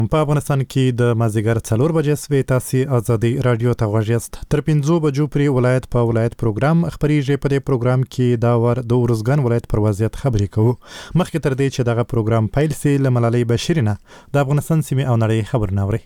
په افغانستان کې د مازیګر 4 بجې سوي تاسو ازادي رادیو ته غوښیاست. تر 5 بجو پورې ولایت په ولایت پروګرام خبريږي. په دې پروګرام کې دا ور د ورزګان ولایت پر وضعیت خبرې کوو. مخکې تر دې چې دغه پروګرام پیل سي لملالي بشیرینه د افغانستان سیمه او نړۍ خبر ناوړي.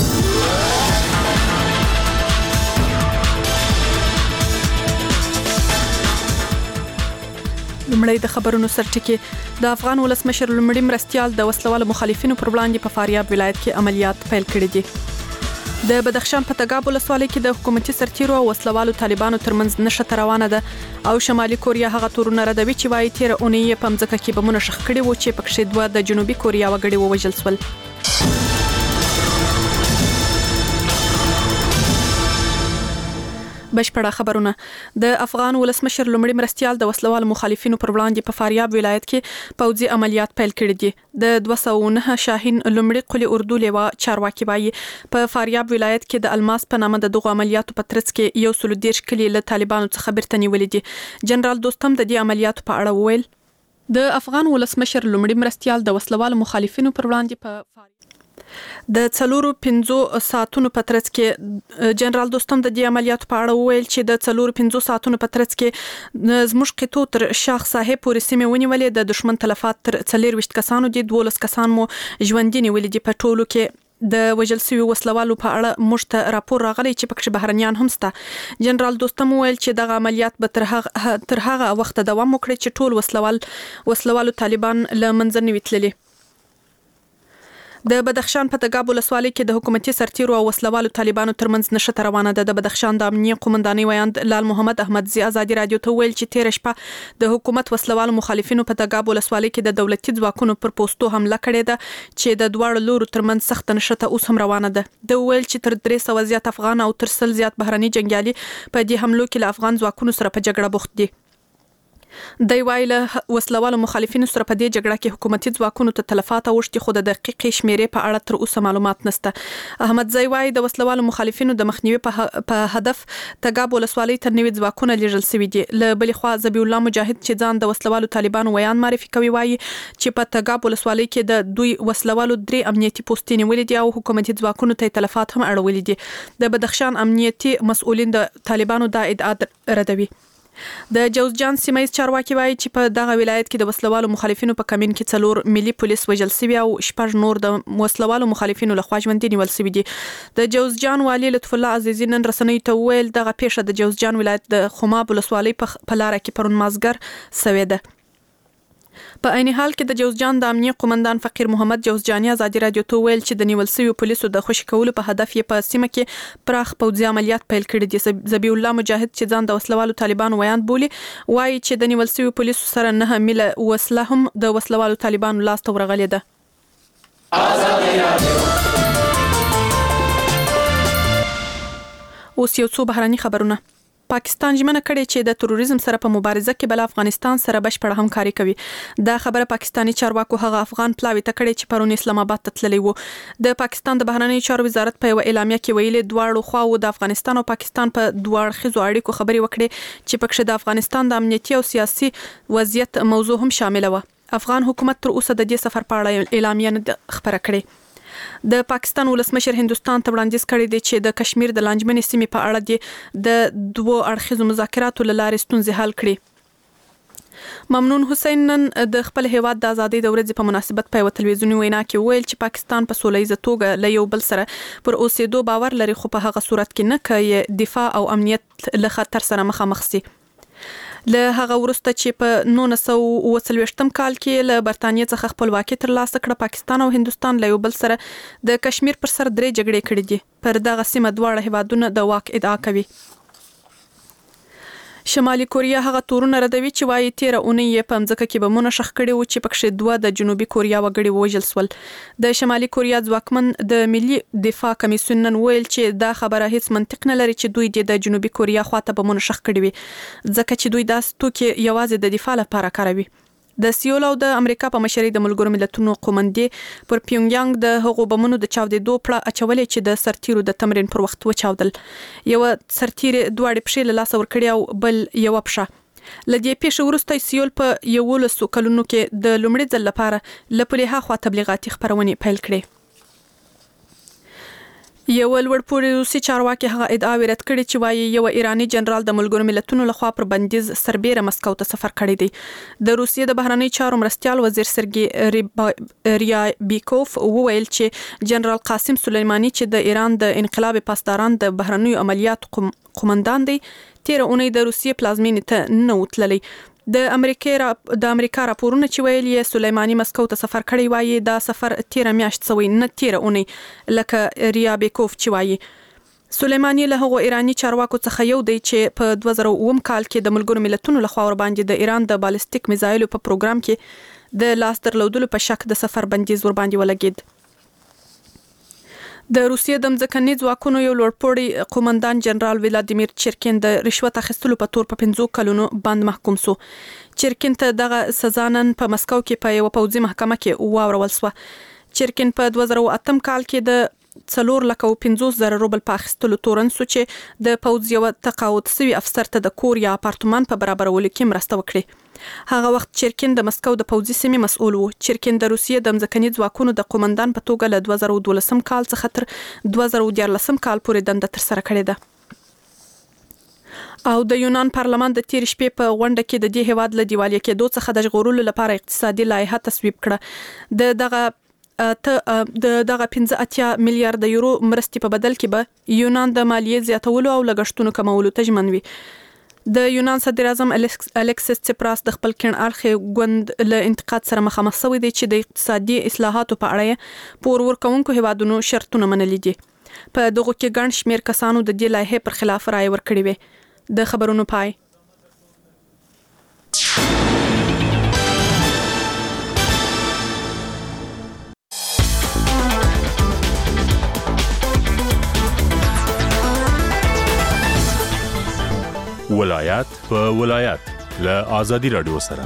لمړی د خبرونو سرټکی. د افغان ولسمشر لمړی مرستيال د وسلوالو مخالفینو پر وړاندې په فاریاب ولایت کې عملیات پیل کړي دي. د بدخشان په تګاب ولسوالۍ کې د حکومتي سرتیرو او وسلوالو طالبانو ترمنځ نښته روانه ده او شمالي کوریا هغه تورونه ردوي چې وايي تیر اونۍ په مځکه کې بمونه شخ کړي وو چې پکښې دوه د جنوبي کوریا وګړي ووژل شول. بشپړه خبرونه. د افغان ولسمشر لمړی مرستيال د وسلوالو مخالفینو پر وړاندې په فاریاب ولایت کې پوځي عملیات پیل کړي دي. د 209 شاهین لمړی قلی اردو لیوا چارواکي وایي په فاریاب ولایت کې د الماس په نامه د دغه عملیاتو په ترڅ کې 130 کلی له طالبانو څخه بیرته نیولې دي. جنرال دوستم د دې عملیاتو په اړه وویل د افغان ولسمشر لمړی مرستيال د وسلوالو مخالفینو پر وړاندې په د 4-5 ساعتونو په ترڅ کې جنرال دوستم د دې عملیاتو په اړه وویل چې د 4-5 ساعتونو په ترڅ کې زموږ قطو تر شاخ صاحب پورې سیمه ونیولې. د دشمن تلفات تر 24 کسانو دي. 12 کسان مو ژوندۍ نیولې دي. په ټولو کې د وژل شوی وسلوالو په اړه مشته راپور راغلی چې پکښ بهرنیان هم سته. جنرال دوستم ویل چې دغه عملیات به تر هغه وخت دوام وکړي چې ټول وسلوالو طالبان له منځه نه وتللي. د بدخشان په تګاب ولسوالۍ کې د حکومتي سرتیرو او وسلوالو طالبانو ترمنځ نښته روانه ده. د بدخشان د امنیه قومندانۍ ویاند لال محمد احمدزي ازادي رادیو ته ویل چې تیر شپه د حکومت وسلوالو مخالفینو په تګاب ولسوالۍ کې د دولتي ځواکونو پر پوسټو حمله کړې ده چې د دواړو لورو ترمنځ سخت نښته اوس هم روانه ده. د ویل چې تر 300 زیات افغان او تر 100 زیات بهرني جنگیالي په دې حملو کې له افغان ځواکونو سره په جګړه بوخت دي. د ویله وسلوالو مخالفینو سره په دې جګړه کې حکومتي ځواکونو ته تلفات اوښتي خو د دقیقې شمیرې په اړه تر اوسه معلومات نشته. احمد زوی وايي د وسلوالو مخالفینو د مخنیوي په هدف تګاب ولسوالۍ ته نوي ځواکونه لیږل شوي دي. له بلې خوا ذبیح الله مجاهد چې ځان د وسلوالو طالبانو ویان معرفي کوي وايي چې په تګاب ولسوالۍ کې د دوی وسلوالو 3 امنیتي پوسټې نیولې دي او حکومتي ځواکونو ته تلفات هم اړولې دي. د بدخشان امنیتي مسؤلین د طالبانو د ادعا ردوي. د جوزجان سیمه چارواکي وایي چې په دغه ولایت کې د وسلوالو مخالفینو په کمین کې 4 ملي پولیس وژل شوي او 6 نور د وسلوالو مخالفینو لخوا ژوندۍ نیول شوي دي. د جوزجان والي لطف الله عزیزی نن رسنیو ته ویل دغه پیښه د جوزجان ولایت د خماب ولسوالۍ په لار کې پرون مازګر سوي ده. په عین حال کې د جوزجان د امنیه قومندان فقیر محمد جوزجاني ازادي رادیو ته ویل چې د نیول شوی پولیسو د خوشی کولو په هدف یې په سیمه کې پراخ پوځي عملیات پیل کړي دي. ذبیح الله مجاهد چې ځان د وسلوالو طالبانو ویان بولي وایي چې د نیول شوی پولیسو سره 9 میله وسله هم د وسلوالو طالبانو لاس ته ورغلې ده. اوس یو څو بهراني خبرونه. پاکستان ژمنه کړې چې د تروریزم سره په مبارزه کې بل افغانستان سره بشپړ همکاري کوي. دا خبره پاکستانی چارواکو هغه افغان پلاوی ته کړې چې پرون اسلام آباد ته تللی وو. د پاکستان د بهرنیو چارو وزارت په یو اعلامیه کې ویلي دواړو خواو د افغانستان او پاکستان په دوه اړخیزو اړیکو خبرې وکړې چې پکښې د افغانستان د امنیتي او سیاسي وضعیت موضوع هم شامل و. افغان حکومت تر اوسه د دې سفر په اړه اعلامیه نه خبره کړې. د پاکستان ولسمشر هندستان ته وړاندیز کړی دی چې د کشمیر د لانجمنې سیمې په اړه د دوه اړخیزو مذاکراتو له لارې ستونزې حل کړي. ممنون حسین نن د خپل هیواد د ازادۍ د ورځې په مناسبت په یو تلویزیونی وینا کې ویل چې پاکستان په سولهییزه توګه له یو بل سره پر اوسېدو باور لري خو په هغه صورت کې نه کوي دفاع او امنیت له خطر سره مخامخ شي. له هغه وروسته چې په 1940 کال کې له برتانیې څخه خپلواکي ترلاسه کړه پاکستان او هندستان له یو بل سره د کشمیر پر سر 3 جګړې کړې دي. پر دغه سیمه دواړه هیوادونه د واک ادعا کوي. شمالي کوریا هغه تورونه ردوي چې وايي تیر اونۍ په مځکه کې بمونه شخ کړي و چې پکښې دوه د جنوبي کوریا وګړي وژل شول. د شمالي کوریا ځواکمن د ملي دفاع کمیسیون نن ویل چې دا خبره هیڅ منطق نه لري چې دوی د جنوبي کوریا خواته بمونه شخ کړي وي ځکه چې دوی داس توکي یوازې د دفاع لپاره کاروي. د سیول او د امریکا په مشرۍ د ملګرو ملتونو قومندې پر پیونګیانګ د هغو بمونو د چاودېدو پړه اچولې چې د سرتیرو د تمرین پر وخت وچاودل. یو سرتیر دواړې پښې له لاسه ورکړې او بل یو پښه. لدې پیښې وروسته سیول په 11 کلونو کې د لومړي ځل لپاره له پلیها خوا تبلیغاتي خبرونه پیل کړې. یو لوړپوړي روسي چارواکي هغه ادعا رد کړې چې وايي یو ایرانی جنرال د ملګرو ملتونو لخوا پر بندیز سربېره مسکو ته سفر کړی دی. د روسیې د بهرنی چارو مرستيال وزیر سرګي ریابیکوف وویل چې جنرال قاسم سلیمانی چې د ایران د انقلاب پاسداران د بهرنیو عملیات قومندان دی تیر اونۍ د روسیې پلازمینې ته نه وتللی. د امریکا راپورونه چې ویلي سلیمانی مسکو ته سفر کړی وایي دا سفر تیر میاشت سوی نه تیر اونۍ لکه ریابیکوف چې وایي. سلیمانی له هغو ایرانی چارواکو څخه یو دی چې په 2009 کال کې د ملګرو ملتونو لخوا ور باندې د ایران د بالستیک میزایلو په پروګرام کې د لاس درلودلو په شک د سفر بندیز ور باندې ولګید. د روسیې د ځمکني ځواکونو یو لوړپوړي قومندان جنرال ولادیمیر چرکین د رشوت اخیستلو په تور په 5 کلونو بند محکوم شو. چرکین ته دغه سزا نن په مسکو کې په یو پوځي محکمه کې واورول شو. چرکین په 2008 کال کې د 4,50,000 روبل په اخیستلو تورن شو چې د پوځ یو تقاعد شوی افسر ته د کور یا اپارتمان په برابرولو کې مرسته وکړي. هغه وخت چرکین د مسکو د پوځي سیمې مسؤل وو. چرکین د روسیې د ځمکني ځواکونو د قومندان په توګه له 2012 کال څخه تر 2014 کال پورې دنده تر سره کړې ده. او د یونان پارلمان د تیر شپې په غونډه کې د دې هیواد له دیوالي کېدو څخه د ژغورلو لپاره اقتصادي لایحه تصویب کړه. دغه 15 میلیارډ یورو مرستې په بدل کې به یونان د مالیې زیاتولو او لګښتونو کمولو ته ژمن وي. د یونان صدر اعظم الکسیس سپراس د خپل کڼ اړخ غوند له انتقاد سره مخامخ شوی دی چې د اقتصادي اصلاحاتو په اړه پور ورکوونکو هیوادونو شرطونه منلي دي. په دغه کې ګڼ شمېر کسانو د دې لایحې پر خلاف رائے ورکړې وي. د خبرونو پای. ولایت په ولایت له آزادي رادیو سره.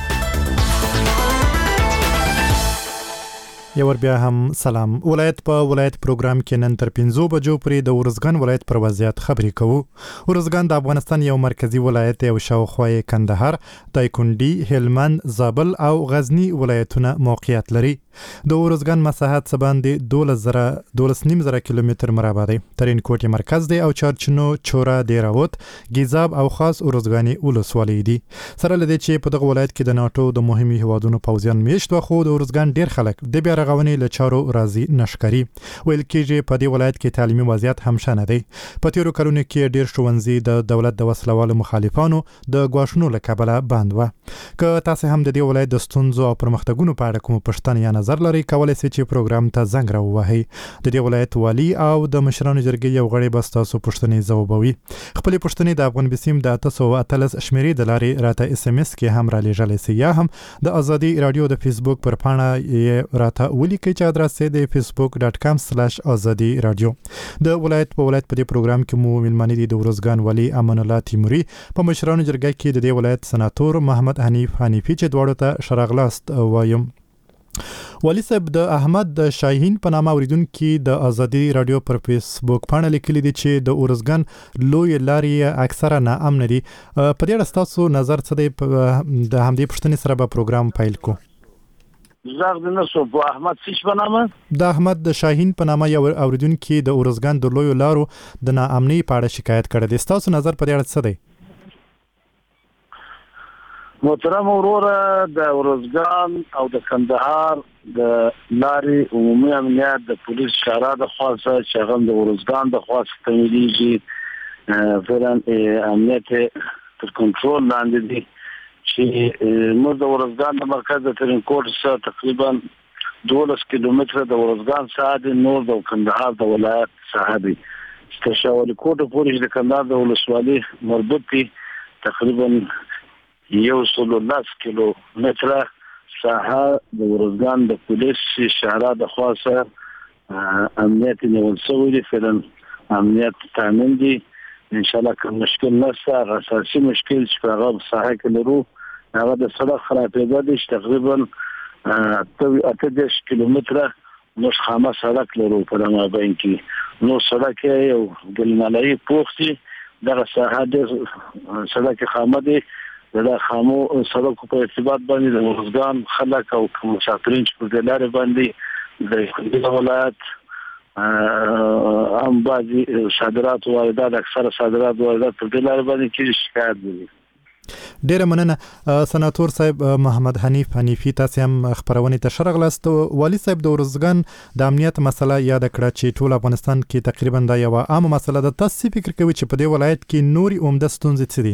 یو بیا هم سلام. ولایت په ولایت پروګرام کې نن تر 5 بجو پورې د ورزګان ولایت پر وضعیت خبرې کوو. ورزګان د افغانستان یو مرکزی ولایت او شاوخوا کندهار، دایکنډي، هلمند، زابل او غزنی ولایتونه موقعیت لري. د ورزګان مساحت څه باندې 12.5 کیلومتر مربع دی. ترین کوټي مرکز دی او چارچنو، چوره، دیراوت، گیزاب او خاص ورزګانی ولسوالۍ دي. سره لدی چې په دغه ولایت کې د ناتو د مهمي هوادونو پوځیان میشت خو د ورزګان ډیر خلک د بیا رغونې له چارو راضي نشکري. ویل کېږي په دې ولایت کې تعلیمي وضعیت هم شانه دی. په تیرو کلونو کې ډیر ښوونځي د دولت د وسلوالو مخالفانو د غواښونو له کبله بند و. که تاسو هم د دې ولایت د ستونزو او پرمختګونو په اړه کوم پوښتنه یا نظر لري، کولای شئ چې پروګرام ته زنګ راووهئ. د دې ولایت والی او د مشرانو جرګې یو غړي به تاسو پوښتنې ځوابوي. خپل پوښتنې د افغان بسیم د 813 شمیرې د لارې راته اس ام اس کې هم را لېږلی سي یا هم د ازادي رادیو د فیسبوک پر پاڼه یې راته ولیکئ چې ادرس یې د facebook.com/azadi radio. د ولایت په دې پروګرام کې مو ملمنې دي د ورزګان والی امان الله تیموري، په مشرانو جرګه کې د دې ولایت سناتور محمد حنیفي چې دواړو ته شراغلاست وایم. والی صاحب، د احمد شاهین په نامه اوریدونکو د ازادي رادیو پر فیسبوک باندې لیکلي دي چې د اورزګان لوی لارې اکثره ناامن دي. په دې اړه تاسو نظر څه دی؟ د همدې پوښتنې سره به پروګرام پیل کو. زغ د نسو په احمد سیش په نامه د احمد شاهین په نامه یو اوریدونکو د اورزګان د لوی لارو د ناامنۍ په اړه شکایت کړی دی. تاسو نظر په دې اړه څه دی؟ محترم وروره، د ورزګان او د کندهار د لارې عمومي امنیت د پولیس شورا د خاصه چې هم د ورزګان د خاصه تمویلېږي فعلا امنیت تر کنټرول لاندې دي چې موږ د ورزګان د مرکز د ترینکوټ څخه تقریبا 12 کیلومتره د ورزګان څخه د نور د کندهار د ولایت څخه دي. چې شاولي کوټ پورې د کندهار د ولسوالۍ مربوط دي. تقریبا 110 کیلومتره ساحه د ورزګان د پولیس شورا د خاصه امنیت نیول شوی دی. فعلا امنیت تامین دي. ان شاء الله کوم مشکل نشته. اساسي مشکل چې په هغه ساحه کې لرو هغه د سړک خرابېدل دي. تقریبا 18 کیلومتره موږ خامه سړک لرو په دغه بین کې. نو سړک یو ګلمالای پوښتي دغه ساحه د سړک خامه دي. د خامو سړکو په ارتباط باندې د ورزګان خلک او مسافرین چې په لارې باندې د کندهار ولایت هم بعضي صادرات او واردات اکثره صادرات او واردات په دې لار باندې کې شکایت دي. ډیره مننه سناتور صاحب محمد حنیفی تاسو هم خبرونه ته شرغلاست. والي صاحب د ورزګان د امنیت مسله یاد کړه چې ټول افغانستان کې تقریبا دا یو عامه مسله ده. تاسو فکر کوئ چې په دې ولایت کې نوري عمده ستونزې څه دي؟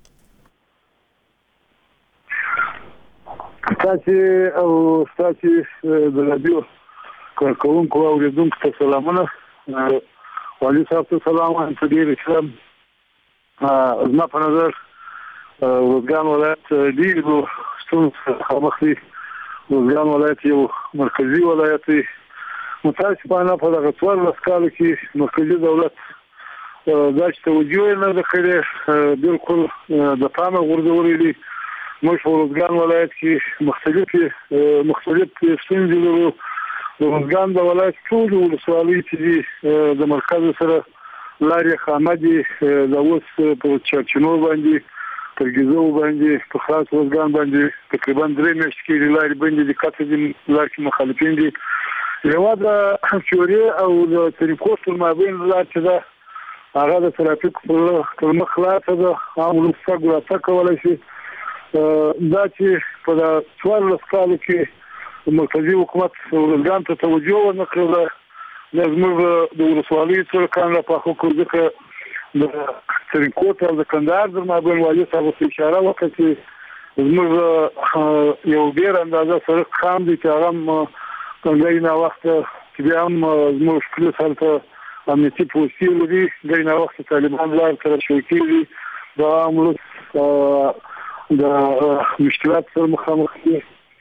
تاسو د رادیو کارکونکو او اوریدونکو ته سلامونه. والي صاحب ته سلام وایم په ډیر احترام. زما په نظر ورزګان ولایت ډېرو ستونزو مخ دی. ورزګان ولایت یو مرکزی ولایت دی. متاسفانه په دغه 14 کال کې مرکزی دولت دا چې توجه نه ده کړې، بالکل د پامه غورځولې دي. موږ په ورزګان ولایت کې مختلف ستونزې لرو. د ورزګان د ولایت ټول ولسوالۍ چې د مرکز سره لارې خامه دي، د اوس په چرچینو باندې پر ګیزو باندې په خاص ورزګان باندې تقریبا 3 میاشتې کې لارې باندې د کاته دي لار کې مخالفین دي. یو د چوري او د طریقو تر مابین لار چې ده هغه د ترافیک پر مخ خلاصه ده. عام ولسګو راته کولای شي دا چې په 14 کال کې مرکزی حکومت ورزګان ته توجه ونه کړله. زموږ د ولسوالۍ سره کار نه پاخو کړ ځکه د سرینکوټ او د کندهار د مابین والي صاحب ته اشاره وکړه چې زموږ یو ډېر اندازه سړک خام دي چې هغه ګاینه وخت چې بیا هم زموږ پولیس هلته امنیتي پوستې لري، ګاینه وخت طالبان لار سره شوي کېږي. دا هم د مشکلات سره مخامخ دي.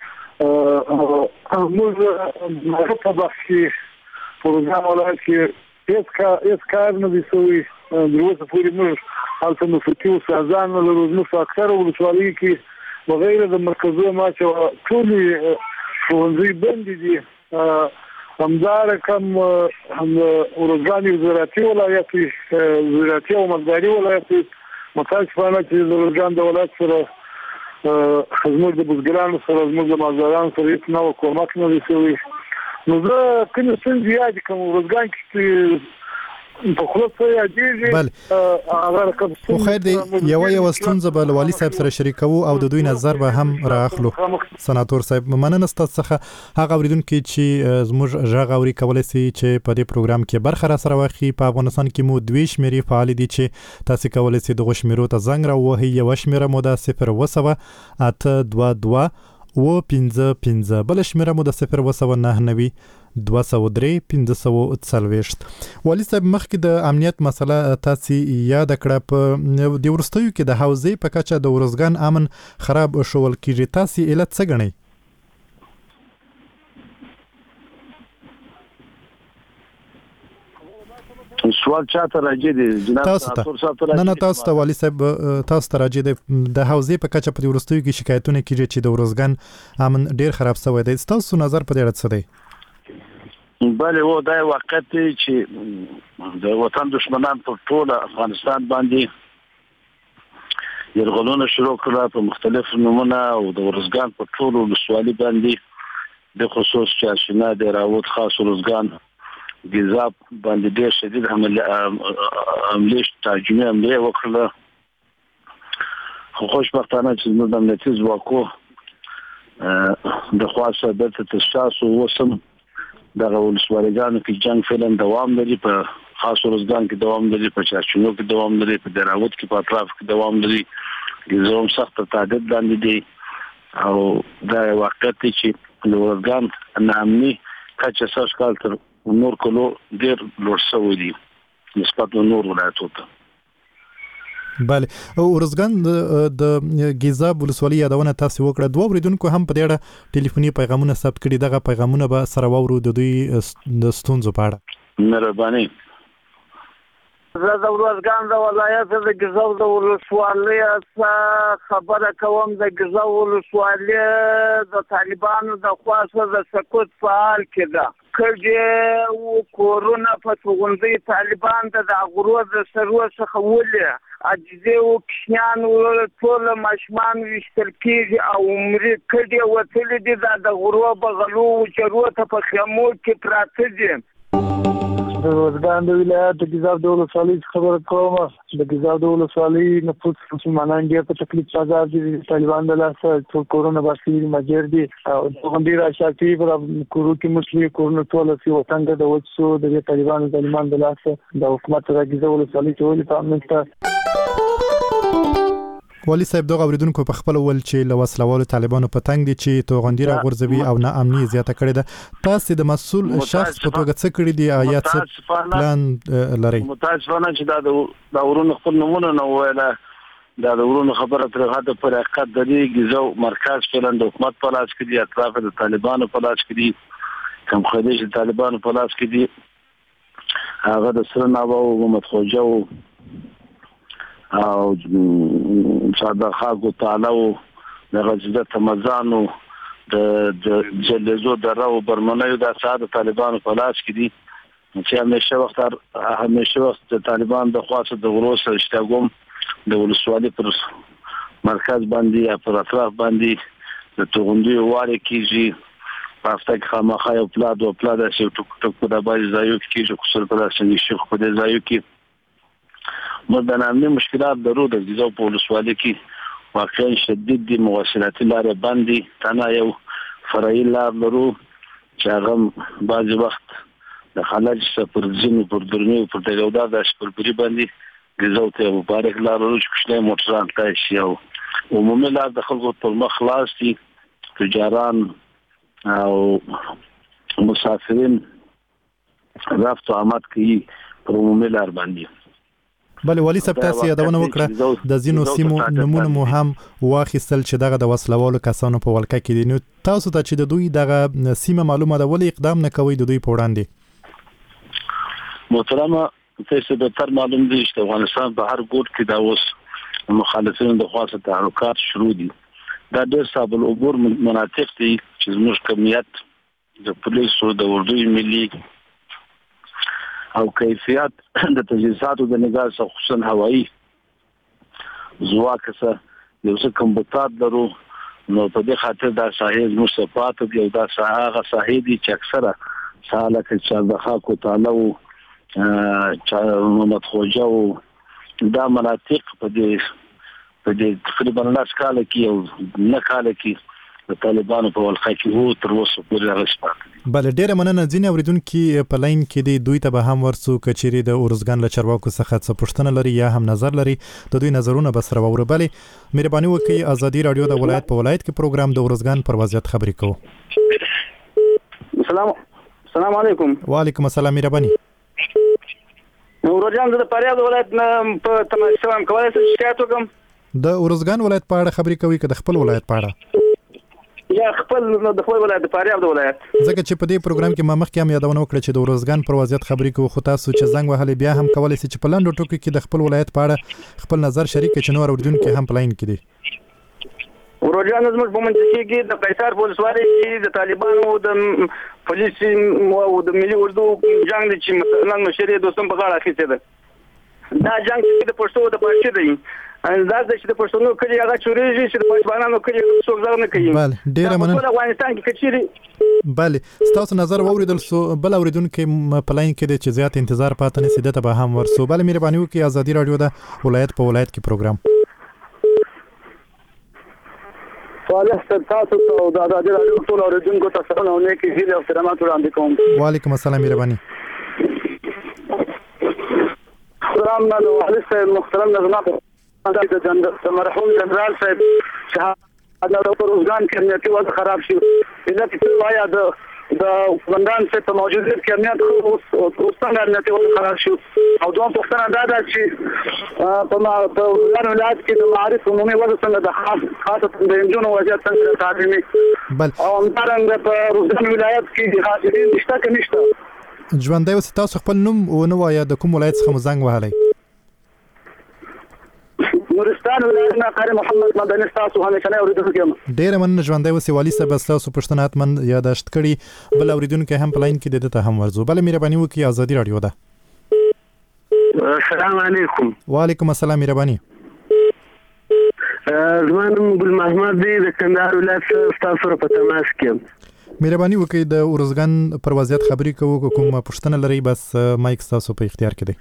موږ په بخش کې په ورزګان ولایت کې هیڅ کار نه دی شوی. د اوسه پورې موږ هلته مفتي استادان لرو. زموږ په اکثره ولسوالۍ کې بغیر د مرکزي ما چې ټولې ښوونځي بندې دي. همدارکم ورزګان یو زراعتي ولایت دی، زراعتي او مالداري ولایت دی. متاسفانه چې د ورزګان د ولایت سره زموږ د بزګرانو سره زموږ د مالدارانو سره هیڅ نوع کومک نه دی شوی. نو زه کومې ستونزې یاد کړم ورزګان کې په خلاص یادېږي. خو خیر دی یو ستونزه به له والي صاحب سره شریکوو او د دوی نظر به هم رااخلو. سناتور صاحب مننه ستاسو څخه. هغه اوریدونکو چې زموږ غږ اوري کولی شي چې په دې پروګرام کې برخه را سره واخلي. په افغانستان کې مو 2 شمیرې فعال دي چې تاسو کولی شئ دغه شمیرو ته زنګ راووهئ. یو شمیره مو د 0 و 55 بل شمیره مو د 0 203 540. والي صاحب مخکې د امنیت مسله تاسو یاد کړه. په د ورستیو کې د حوزې په کچه د ورزګان امن خراب شول کېږي. تاسو علت څه ګڼئ؟ سوال چاته راځي دي جناب سناتور صاحب ته؟ نه تاسو ته والي صاحب تاسو ته راځي د حوزې په کچه په ورستیو کې شکایتونه کیږي چې د ورزګان امن ډیر خراب شوی دی. تاسو نظر په دې اړه څه دی؟ بله و دا واقعیت دی چې د وطن دشمنان په ټول افغانستان باندې یرغلونه شروع کړل په مختلف نمونه او د ورزګان په ټول ولسوالۍ باندې د خصوص چاشنه د راوت خاص ورزګان ګیزاب باندې ډېر شدید حمله ترجمه حمله وکړه. خو خوشبختانه چې موږ د امنیتي ځواکو د خاصه د تاسو وسم د ولسوالیانو کې جنگ فعلا دوام لري. په خاص ورزګان کې دوام لري، په چاشنو کې دوام لري، په دراوت کې په اطراف کې دوام لري. ګیزاب سخت تعدد باندې دي او دا واقعیت دی چې د ورزګان نامني کچه ساش کال تر نور کلو ډیر لوړ شوی دی نسبت نور ولایتو ته. بله ورزګان د ګیزاب ولسوالۍ یادونه تاسو وکړه. دوه اوریدونکو هم په دې اړه ټلیفوني پیغامونه ثبت کړي. دغه پیغامونه به سره واورو د دوی د ستونزو په اړه. مهرباني. زه د ورزګان د ولایت د ګیزاب د ولسوالۍ خبره کوم. د ګیزاب ولسوالۍ د طالبانو د خواصه د سقوط په حال کې ده. کله او کورونا په څنګه طالبان د غرو د سرو څخه ولې اجزه او کشنان او ټول مشمان وشتل کېږي او عمر کډي وتل دي د غرو بغلو او چروته په خیمو کې پراته دي. د روزګان د ولایت د ګیزاب د ولسوالۍ خبره کوم. د ګیزاب د ولسوالۍ نفوس مسلمانان ډېر په تکلیف سزا دي. طالبان د لاسه ټول کورونه باسي مجر دي او غونډې راشاتي پر کورو کې مسلي کورونه ټول سی وطن د وڅو د طالبان د لاسه د حکومت د ګیزاب ولسوالۍ ټول په امنیت. والي صاحب دغه اوریدونکو په خپل ول چې له وسلوالو طالبانو په تنګ دي چې توغندي را غورځوي او نه امني زیاته کړې ده. تاسو د مسؤل شخص په توګه څه کړی دی یا څه پلان لري؟ متاسفانه چې دا ورونو خپل نمونه نه ویله. دا د ورونو خبره تر هغه پر حقیقت د ګیزو مرکز فلند حکومت په لاس کې دي، اطراف د طالبانو په لاس کې دي، کم خدای چې طالبانو په لاس کې دي. هغه د سرناو او محمد خوجو او صادق خاګو تعالی د غزه تمزانو د جلزو درو برمنیو د ساده طالبانو په لاس کې دي چې همیشه وخت د طالبان د خاصه د غروس اشتاګوم د ولسوالۍ پر مرکز باندې یا پر اطراف باندې د توغندي واره کیږي پاسته خامخا یو پلاد او پلاد چې ټوک ټوک د باندې ځایو کیږي خصوصا په داسې شیخ په دې ځایو کې مدنامي مشکلات درو د ګیزو په ولسوالۍ کې واقعا شدید دي. مواصلاتي لارې باندې تنها یو فرعي لار لرو چې هغه بعض وخت د خلج پر ځینو پر درنو پر دغودا د شپربري باندې ګیزو ته مبارک لار لرو چې کومه موټران تاسي او عمومي لار د خلکو په مخ خلاص دي. تجاران او مسافرین رفت و آمد کوي په عمومي لار باندې. بله والي صاحب تاسو یادونه وکړه د زینو سیمو نمونه مو هم واخیستل چې دغه د وسلوالو کسانو په ولکه کې دي. نو تاسو ته چې د دوی دغه سیمه معلومه ده ولې اقدام نه کوي د دوی په وړاندې؟ محترمه تاسو به تر معلوم دي چې افغانستان په هر ګوټ کې دا اوس مخالفینو د خاصه تحرکات شروع دي. دا ډېر صعب العبور مناطق دي چې زموږ کمیت د پولیسو د اردوی ملي او کیفیت د تجهیزاتو د نگاه څخه خصوصا هوایی ځواک څخه یو څه کمبطات درو. نو په دې خاطر دا ساحې مصطفات دی او دا هغه ساحې دي چې اکثره ساله کې صادق خاګو تعالی او محمد خوجو دا مناطق په دې تقریبا 10 کال کې او نه کال کې د طالبانو په ولخه کې وو تر اوسه پورې راغلی. بله ډیره مننه. ځینې اوریدونکي په لاین کې دي دوی ته به هم ورسو کچېرې د اورزګان له چارواکو څخه څه پوښتنه لري یا هم نظر لري د دوی نظرونه به سره واورو. بله مهرباني وکړئ ازادي رادیو د ولایت په ولایت کې پروګرام د اورزګان پر وضعیت خبرې کوو. السلام علیکم. وعلیکم السلام. مهرباني. ورجان د فاریاب ولایت په تماشا هم کولای شم شکایت وکم د اورزګان ولایت په اړه خبرې کوي که د خپل ولایت په اړه؟ یا خپل د خپل ولایت د فاریاب د ولایت. ځکه چې په دې پروګرام کې ما مخکې هم یادونه وکړه چې د اورزګان پر وضعیت خبرې کوو، خو تاسو چې زنګ وهلې بیا هم کولی شئ چې په لنډو ټکو کې د خپل ولایت په اړه خپل نظر شریک کړئ چې نور اوریدونکي هم په لاین کې دي. ورجان زموږ په منځ کې د قیصر ولسوالۍ کې د طالبانو د پولیس او د ملي اردو جنگ چې مثلا مشري دوستم په غاړه اخیسته ده. دا جنگ چې د پښتو د پښتو دی انداز چې د پښتنو کلی هغه چوريږي چې د پښتنانو کلی څوک ځای نه کوي. بله ډیره مننه. په افغانستان کې کچېری بله ستاسو نظر واوریدل سو. بل اوریدونکو په لاین کې د چې زیات انتظار پاتې نه سي دته به هم ورسو. بله مهرباني وکړئ ازادي رادیو د ولایت په ولایت کې پروګرام. صالح تاسو ته د ازادي رادیو ټول اوریدونکو ته سلام او نیکی هیله او احترامات وړاندې کوم. وعلیکم السلام. مهرباني. سلام نو علي محترم نظام د مرحوم جنرال صاحب چې دا په روزګان کې امنیتي وضع خراب شي. علت څه وايي د کمانډان څخه په موجودیت کې امنیت خو څنګه امنیتي وضع خراب شي. او دوه پوښتنه دا ده چې په ولایت کې د معارف عمومي وضع څنګه د خاصه د انجونو وضعیت څنګه تعلیمي او همدارنګه په روزګان ولایت کې د حاصلین نشته که نشته. ژوندی اوسئ. تاسو خپل نوم ونه وایه د کوم ولایت څخه مو زنګ وهلی؟ نورستان ولایت نه قاری محمد مدني. تاسو همیشه اوریدونکو یم. ډیره مننه ژوندی اوسئ. والي صاحب تاسو پوښتنه حتمن یاداشت کړي. بل اوریدونکو هم په لاین کې د ته هم ورزو. بله مهرباني وکړئ ازادي رادیو ده. السلام علیکم. وعلیکم السلام. مهرباني. زما نوم ګل محمد دی د کندهار ولایت تاسو په تماس کې. مهرباني وکړئ د ارزګان پر وضعیت خبرې کوو کومه پوښتنه لري بس مایک تاسو په اختیار کې دی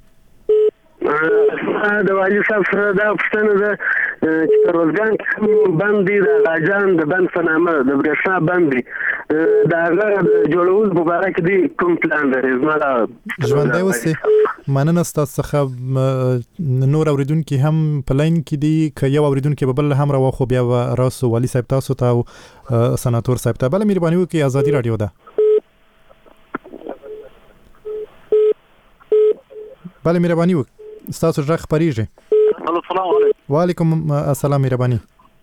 د والي صاحب سره دا پوښتنه ده چې په ارزګان کې بند دی د غاجان د بند په نامه د برېښنا بند دی د هغه جوړولو په باره کې دی کوم پلان لري ژوندی اوسئ مننه ستاسو څخه نور اوریدونکي هم په لاین کې دي که یو اوریدونکي به بل هم راوخو بیا راسو والي صاحب تاسو ته او سناتور صاحب ته بله مهرباني وکړئ ازادي راډیو ده بله مهرباني وکړئ ستاسو غږ خپریږي السلام علیکم وعلیکم السلام مهرباني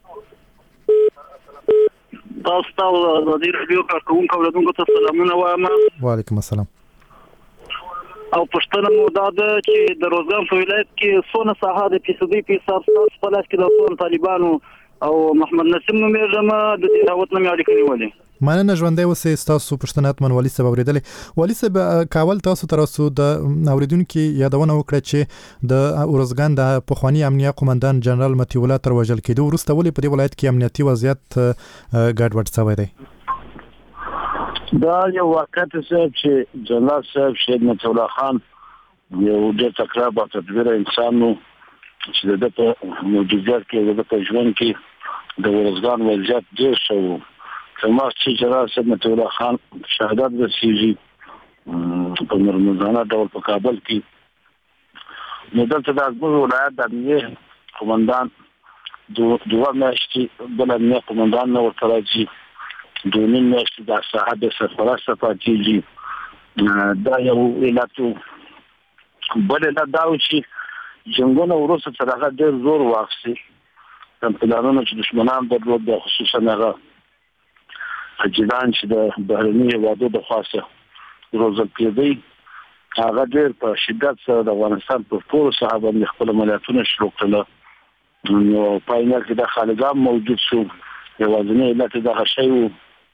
تاسو ته ازادي راډیو کارکونکو اوریدونکو ته سلامونه وایم وعلیکم السلام او پښتنه مو دا ده چې د روزګان په ولایت کې څونه ساحه د فیصدي په حساب تاسو په لاس کې د طالبانو او محمد نسیم نومېږم د دې راوت نه مې اړیکې نیولې مننه ژوندی اوسئ ستاسو پوښتنه حتما والي صاحب اورېدلې والي صاحب کاول تاسو ته راسو د اوریدونکو یادونه وکړه چې د ارزګان د پخوانی امنیه قومندان جنرال مطیع الله تر وژل کېدو وروسته ولې په دې ولایت کې امنیتي وضعیت ګډوډ شوی دی دا یو واقعیت چې جنرال صاحب شهید مطیع الله خان یو ډېر تکړه با تدبیر انسان نو چې د په موجودیت کې د په ژوند کې د ارزګان وضعیت ډېر شو کما چې جنرال صاحب مطیع الله خان شهادت رسیږي په مرموزانه ډول په کابل کې نو دلته د ازمو ولایت د امنیه قومندان دوه میاشتې بل امنیه قومندان نو ورته راځي دونیم میاشتې د صاحب سرپرست پاتېږي دا یو علت بل علت دا و چې جنګونه وروسته تر هغه ډېر زور واخیستي کوم پلانونه چې دشمنان درلود د خصوصا هغه اجدان چې د بهرني هیوادو د خاصه روزل کېدی هغه ډېر په شدت سره د افغانستان په ټول صحابه باندې خپل عملیاتونه شروع کړل نو پاینه کې د خالقام موجود شو یوازینی علت دغه شی و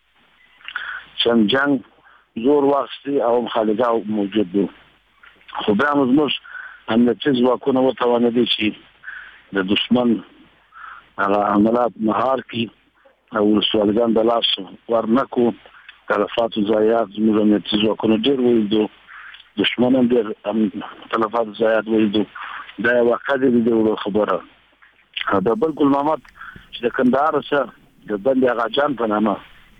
چې جنگ زور واخیستي او خالقام موجود و خو بیا موږ امنیتي ځواکونه وتوانېدل چې د دشمن هغه عملیات مهار کړي او ولسوالیان د لاس ورنکو تلفات و ضایعات زموږ امنیتي ځواکونه ډېر ولیدو دشمن هم ډېر تلفات و ضایعات ولیدو دا یو واقعه دی د خبره د بل ګل محمد چې د کندهار سره د بند غاجان په نامه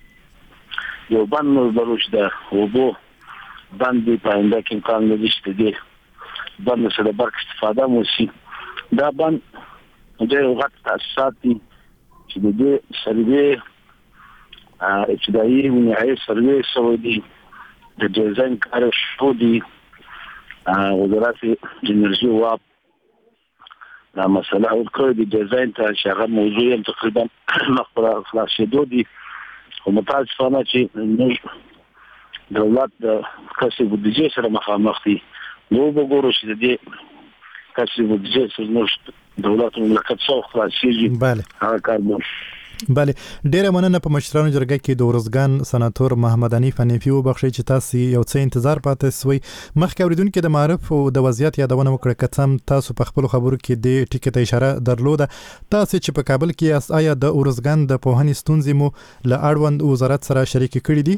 یو بند بلوچ ده وبو بند په انده کې امکان لري چې دې بند سره برق استفاده مو شي دا بند ډېر وخت تاسیسات دي چې د دې سروې ابتدایي او نهایي سروې سعودي د ډیزاین کار شو دي وزارت انرژي او دا مسله او کړی د ډیزاین ته شغه موضوع هم تقریبا مخبره خلاصېدو دي او متاسفانه چې دولت د کسي بودیجه سره مخامخ دي نو وګورو چې د دې کسي بودیجه سره دولت مملکت څو خلاصېږي هغه کار مو بله ډیره مننه په مشرانو جرګه کې د ارزګان سناتور محمد حنیف حنیفي وبخښي چې تاسو یو څه انتظار پاتې سوی مخکې اوریدونکو د معرف او د وضعیت یادونه وکړه کڅم تاسو په خپل خبرو کې د ټیکټ اشاره درلوده تاسو چې په کابل کې آیا د ارزګان د پوهنې ستونزې مو له اړوند وزارت سره شریک کړي دي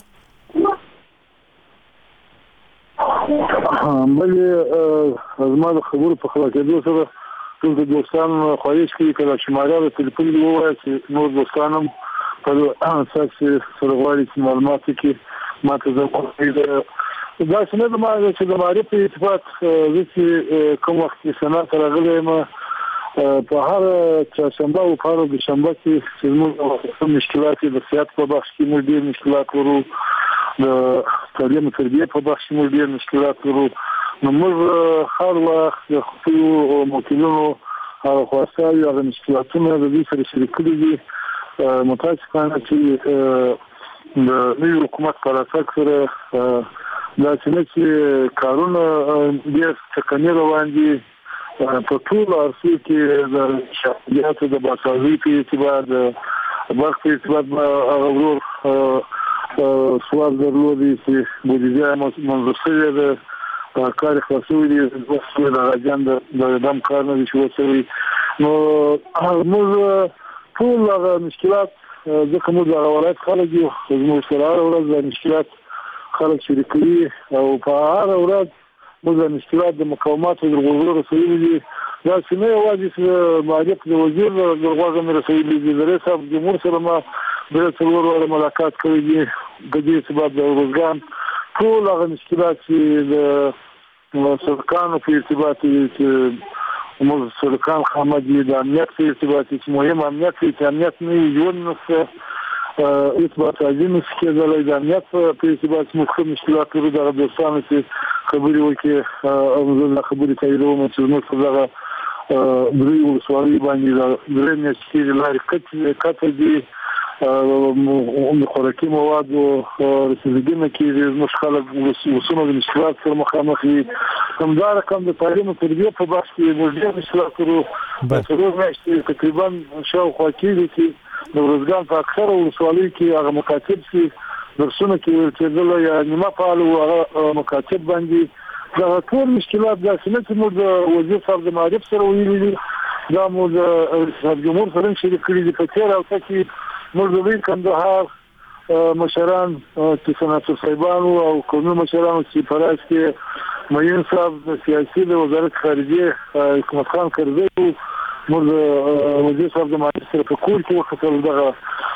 بلې زما د خبرو په خلاصېدو سره ټول د دوستان خواهش کوي کله چې ماده په ټلیفون دی وایي چې نور دوستانم په اساس سره غواړي چې معلومات کې ماته زه دا څنګه د ماده چې د معرفت اتفاق چې کوم وخت چې سنت راغلی ما په هر چهارشنبه او په هر دوشنبه کې موږ مشکلات د سیاست په بخش کې موږ ډېر مشکلات ورو د تعلیم تربیه په بخش کې موږ ډېر مشکلات ورو نو موږ هر وخت د خپل موکلینو او خاصه یو مشکلاتونه د دې سره شریک دي متاسفانه چې د نوي حکومت پر اساس سره دا چې کارونه ډېر څنګه روان دي په ټول ارسي کې د شخصیت د باسازي په اعتبار د وخت په اعتبار ورور سوال درلودي چې بودیجه منځوي ده کار خاصوي دي د راجان د دم کار نه شو شوی نو موږ ټول هغه مشکلات ځکه موږ د ولایت خلک یو زموږ سره ورځ د مشکلات خلک شریکوي او په هر ورځ موږ د مشکلات د مقاومت او د غوړو رسولي دي دا چې نه یوازې معرفت د وزیر د غوږ مې رسولي دي د رئیس جمهور سره ما د څلور واره ملاقات کړی دي د دې سبب د ورزګان ټول هغه مشکلات چې د سرکانو په ارتباط چې موږ سرکان خامد دي د امنیت په ارتباط چې مهم امنیت چې امنیت نه یو نسخه اثبات عظیم کېدلای د امنیت په ارتباط مخکې مشکلات لري د دوستانو چې خبري وکړي او زه خبري کوم چې نو څنګه درې ولسوالۍ باندې د درې میاشتې لارې کټ دي د خوراکي موادو رسیدګي کې زموږ خلک وسونه د مشکلات سره مخامخ دي همدا رقم د تعلیم او تربیه په بحث کې موږ ډېر مشکلات لرو څلور میاشتې تقریبا شاوخوا کېږي چې د ورزګان په اکثره ولسوالۍ کې هغه مکاتب چې درسونه کې کېدل یا نیمه فعال او مکاتب باندې دا ټول مشکلات د سنت موږ د وزیر صاحب د معرفت سره ویلي دي دا موږ د رئیس جمهور سره شریک کړي دي په تیر او کې موږ د وین کندهار مشران چې سناتور صاحبانو او قومي مشرانو چې پراس کې معین صاحب د سیاسي د وزارت خارجه حکمت خان کرزی موږ د وزیر صاحب د معرفت سره په کور کې وختل دغه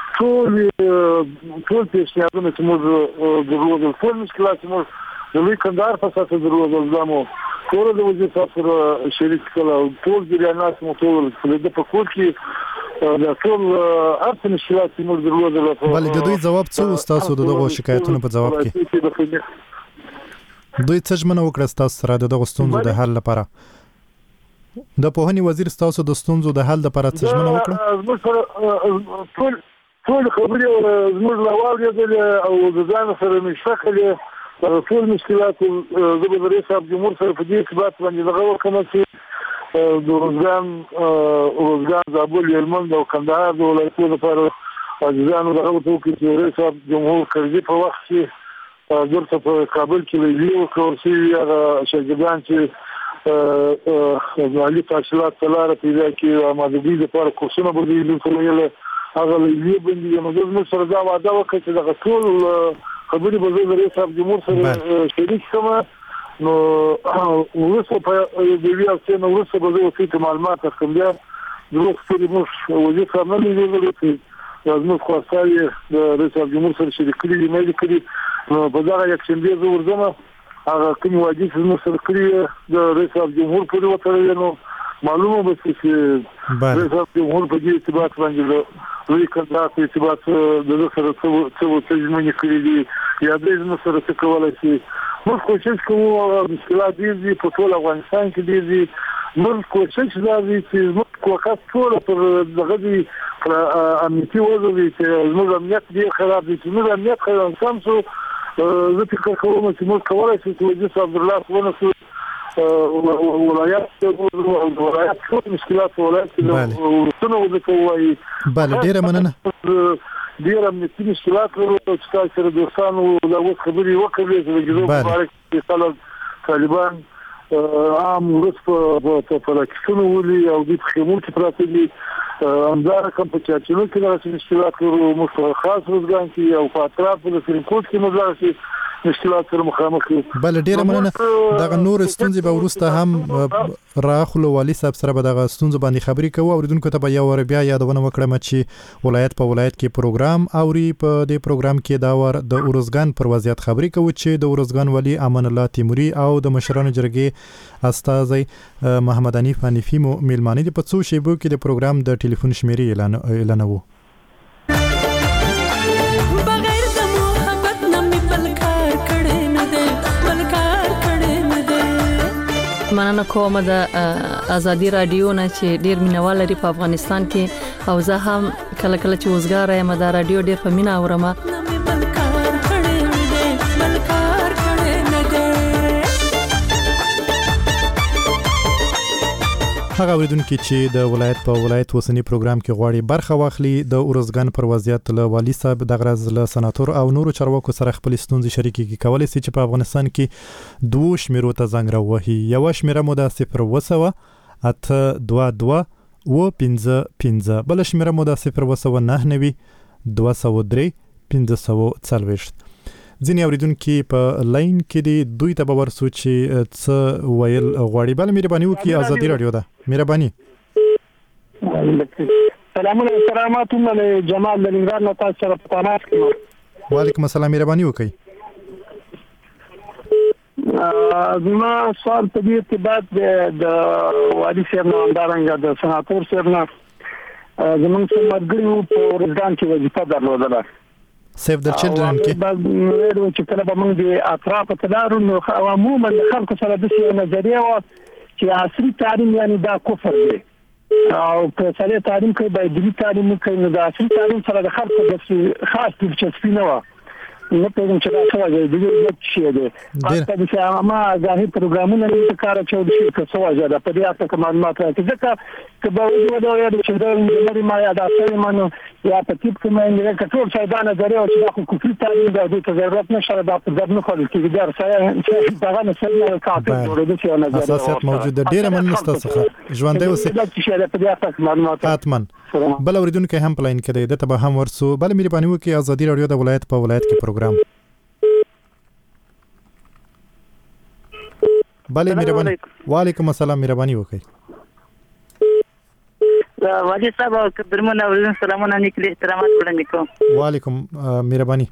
ټول پیشنهادونه چې موږ د روزل ټول مشکلات موږ د وین کندهار په اساس د روزل دمو ټول د وزیر صاحب سره شریک کړل ټول جریانات مو ټول د په کور کې دا ټول اړتیا مشکلات چې موږ درلودل بلې د دوی ځواب څه تاسو دغه شکایتونو په ځواب کې دوی څه ژمنه وکړه تاسو سره دغه ستونزو د حل لپاره د پوهنې وزیر تاسو د ستونزو د حل لپاره څه ژمنه وکړه ټول خبرې زموږ لاواریدل او د ځان سره مشکل ټول مشکلات د رئیس جمهور سره په دې ثبات باندې دغه وکړم چې د روزګان زابل هلمند او کندهار د ولایتونو لپاره ځانو دغه وکړي چې رئیس جمهور کرزي په وخت کې درته په کابل کې ویلي ورکړل هغه شاګردان چې عالي تحصیلات لپاره پیدا کړي آمادګي لپاره کورسونه بدلېږي کولای هغه لوی باندې موږ سره دا وعده وکړه چې دغه ټول خبرې به زه د رئیس جمهور سره شریک شم نو وروسته په دې هفته نو وروسته به زه ورته معلومات ورکړم بیا د وروسته موږ وزیر صاحب نه لیدل چې زموږ خواستای د رئیس جمهور سره شریک کړي نه کړي نو په دا یک شنبه زه ورځم هغه کوم واجب زموږ سره کړی د رئیس جمهور په وته نو معلومه به چې رئیس جمهور په دې ارتباط باندې وی کړه چې ارتباط د سره څه ژمنې کړې دي یا د زموږ سره څه کولای شي موږ کوشش کوو مشکلات دي په ټول افغانستان کې دي موږ کوشش کوو چې موږ کوکاس ټول پر دغه دي امنیتي وضع چې موږ امنیت دی خراب دي چې موږ امنیت خراب کم شو زه فکر کوم چې موږ کولای شو چې وزیر عبدالله ونه ولایت ټول مشکلات ولایت ورسونه وکوي بله ډیره مننه ډیر امنیتي مشکلات لرو چې تاسو سره دوستانو دا وخت خبري وکړي چې د جنوب مبارک خلک طالبان عام ورس په پاکستان ولي او د خیمو کې پراته دي همدار کوم په چاچنو کې راځي مشکلات لرو مخ خاص روزګان کې او په اطراف د فرنکوټ کې مزارشي مشکلات سره مخامخ دي بل ډیره مننه دغه نور ستونزې به ورسته هم راخلو والی صاحب سره به دغه ستونزې باندې خبرې کوو اوریدونکو ته به یو ور بیا یادونه وکړم چې ولایت په ولایت کې پروګرام اوري په دې پروګرام کې دا ور د ورزګان پر وضعیت خبرې کوو چې د ورزګان ولی امان الله تیموري او د مشرانو جرګې استاذي محمد حنیف حنیفي مو میلمانه دي په څو شیبو کې د پروګرام د ټلیفون شمیرې اعلانوو مننه کوم د ازادي رادیو نه چې ډیر مینوال لري په افغانستان کې او زه هم کله کله چې وزګار یم د رادیو ډیر په مینا اورم هغه اوریدونکو چې د ولایت په ولایت وسنی پروګرام کې غواړي برخه واخلي د ورزګان پر وضعیت له والی صاحب د غرض له سناتور او نورو چارواکو سره خپل ستونزې شریکي کولای شي چې په افغانستان کې دوه شمیرو ته زنګ راوهي یو شمیره مو د 0 822 و 55 بل شمیره مو د 0 9 90 203 1540. ځینې اوریدونکو په لاین کې دي دوی ته باور سوچ څه ویل غواړي. بل مهرباني وکړئ ازادي رادیو ده. مهرباني. سلامونه سلامات له جمال لنګران نو تاسو سره په تماس کې. وعلیکم السلام. مهرباني وکړئ. زما سوال په دې ارتباط د وادي سرنا اندارنګ د سناتور سرنا زمونږ سمګړو په ورځان کې وظیفه درلودله. سیف د چلډرن کې نو چې کله به موږ د اطراف ته لارو نو عموما خلکو سره د څه نظریه و چې عصري تعلیم یعنی دا کفر دی او په سره تعلیم کې به دیني تعلیم کې نو د عصري تعلیم سره د خلکو د خاص دلچسپي نه و. نو په کوم چې دا څه وایي د دې څه دی حتی چې ما ظاهري پروګرامونه نه کار چول شي که څه وایي دا په دې اړه معلومات راکړي ځکه چې به وځو چې دا لري ما یاد اته مانو یا په تیپ کې مې نه کټور سايدان درې او چې دا خو کوفي تعلیم د دې ضرورت نشته دا په ځب نه خالي کې دا سره دا نه سره کاټو ورته چې نه اساسات موجود ډیره منسته څخه ژوندې اوسې په دې اړه معلومات اتمن بل اوریدونکو هم پلاین کړي د ته هم ورسو. بل مهرباني وکړئ ازادي رادیو د ولایت په ولایت کې پروګرام. بل مهرباني. وعلیکم السلام. مهرباني وکړئ. واجب صاحب درمن اورین سلامونه نکلي احترامات وړاندې کوم. وعلیکم مهرباني.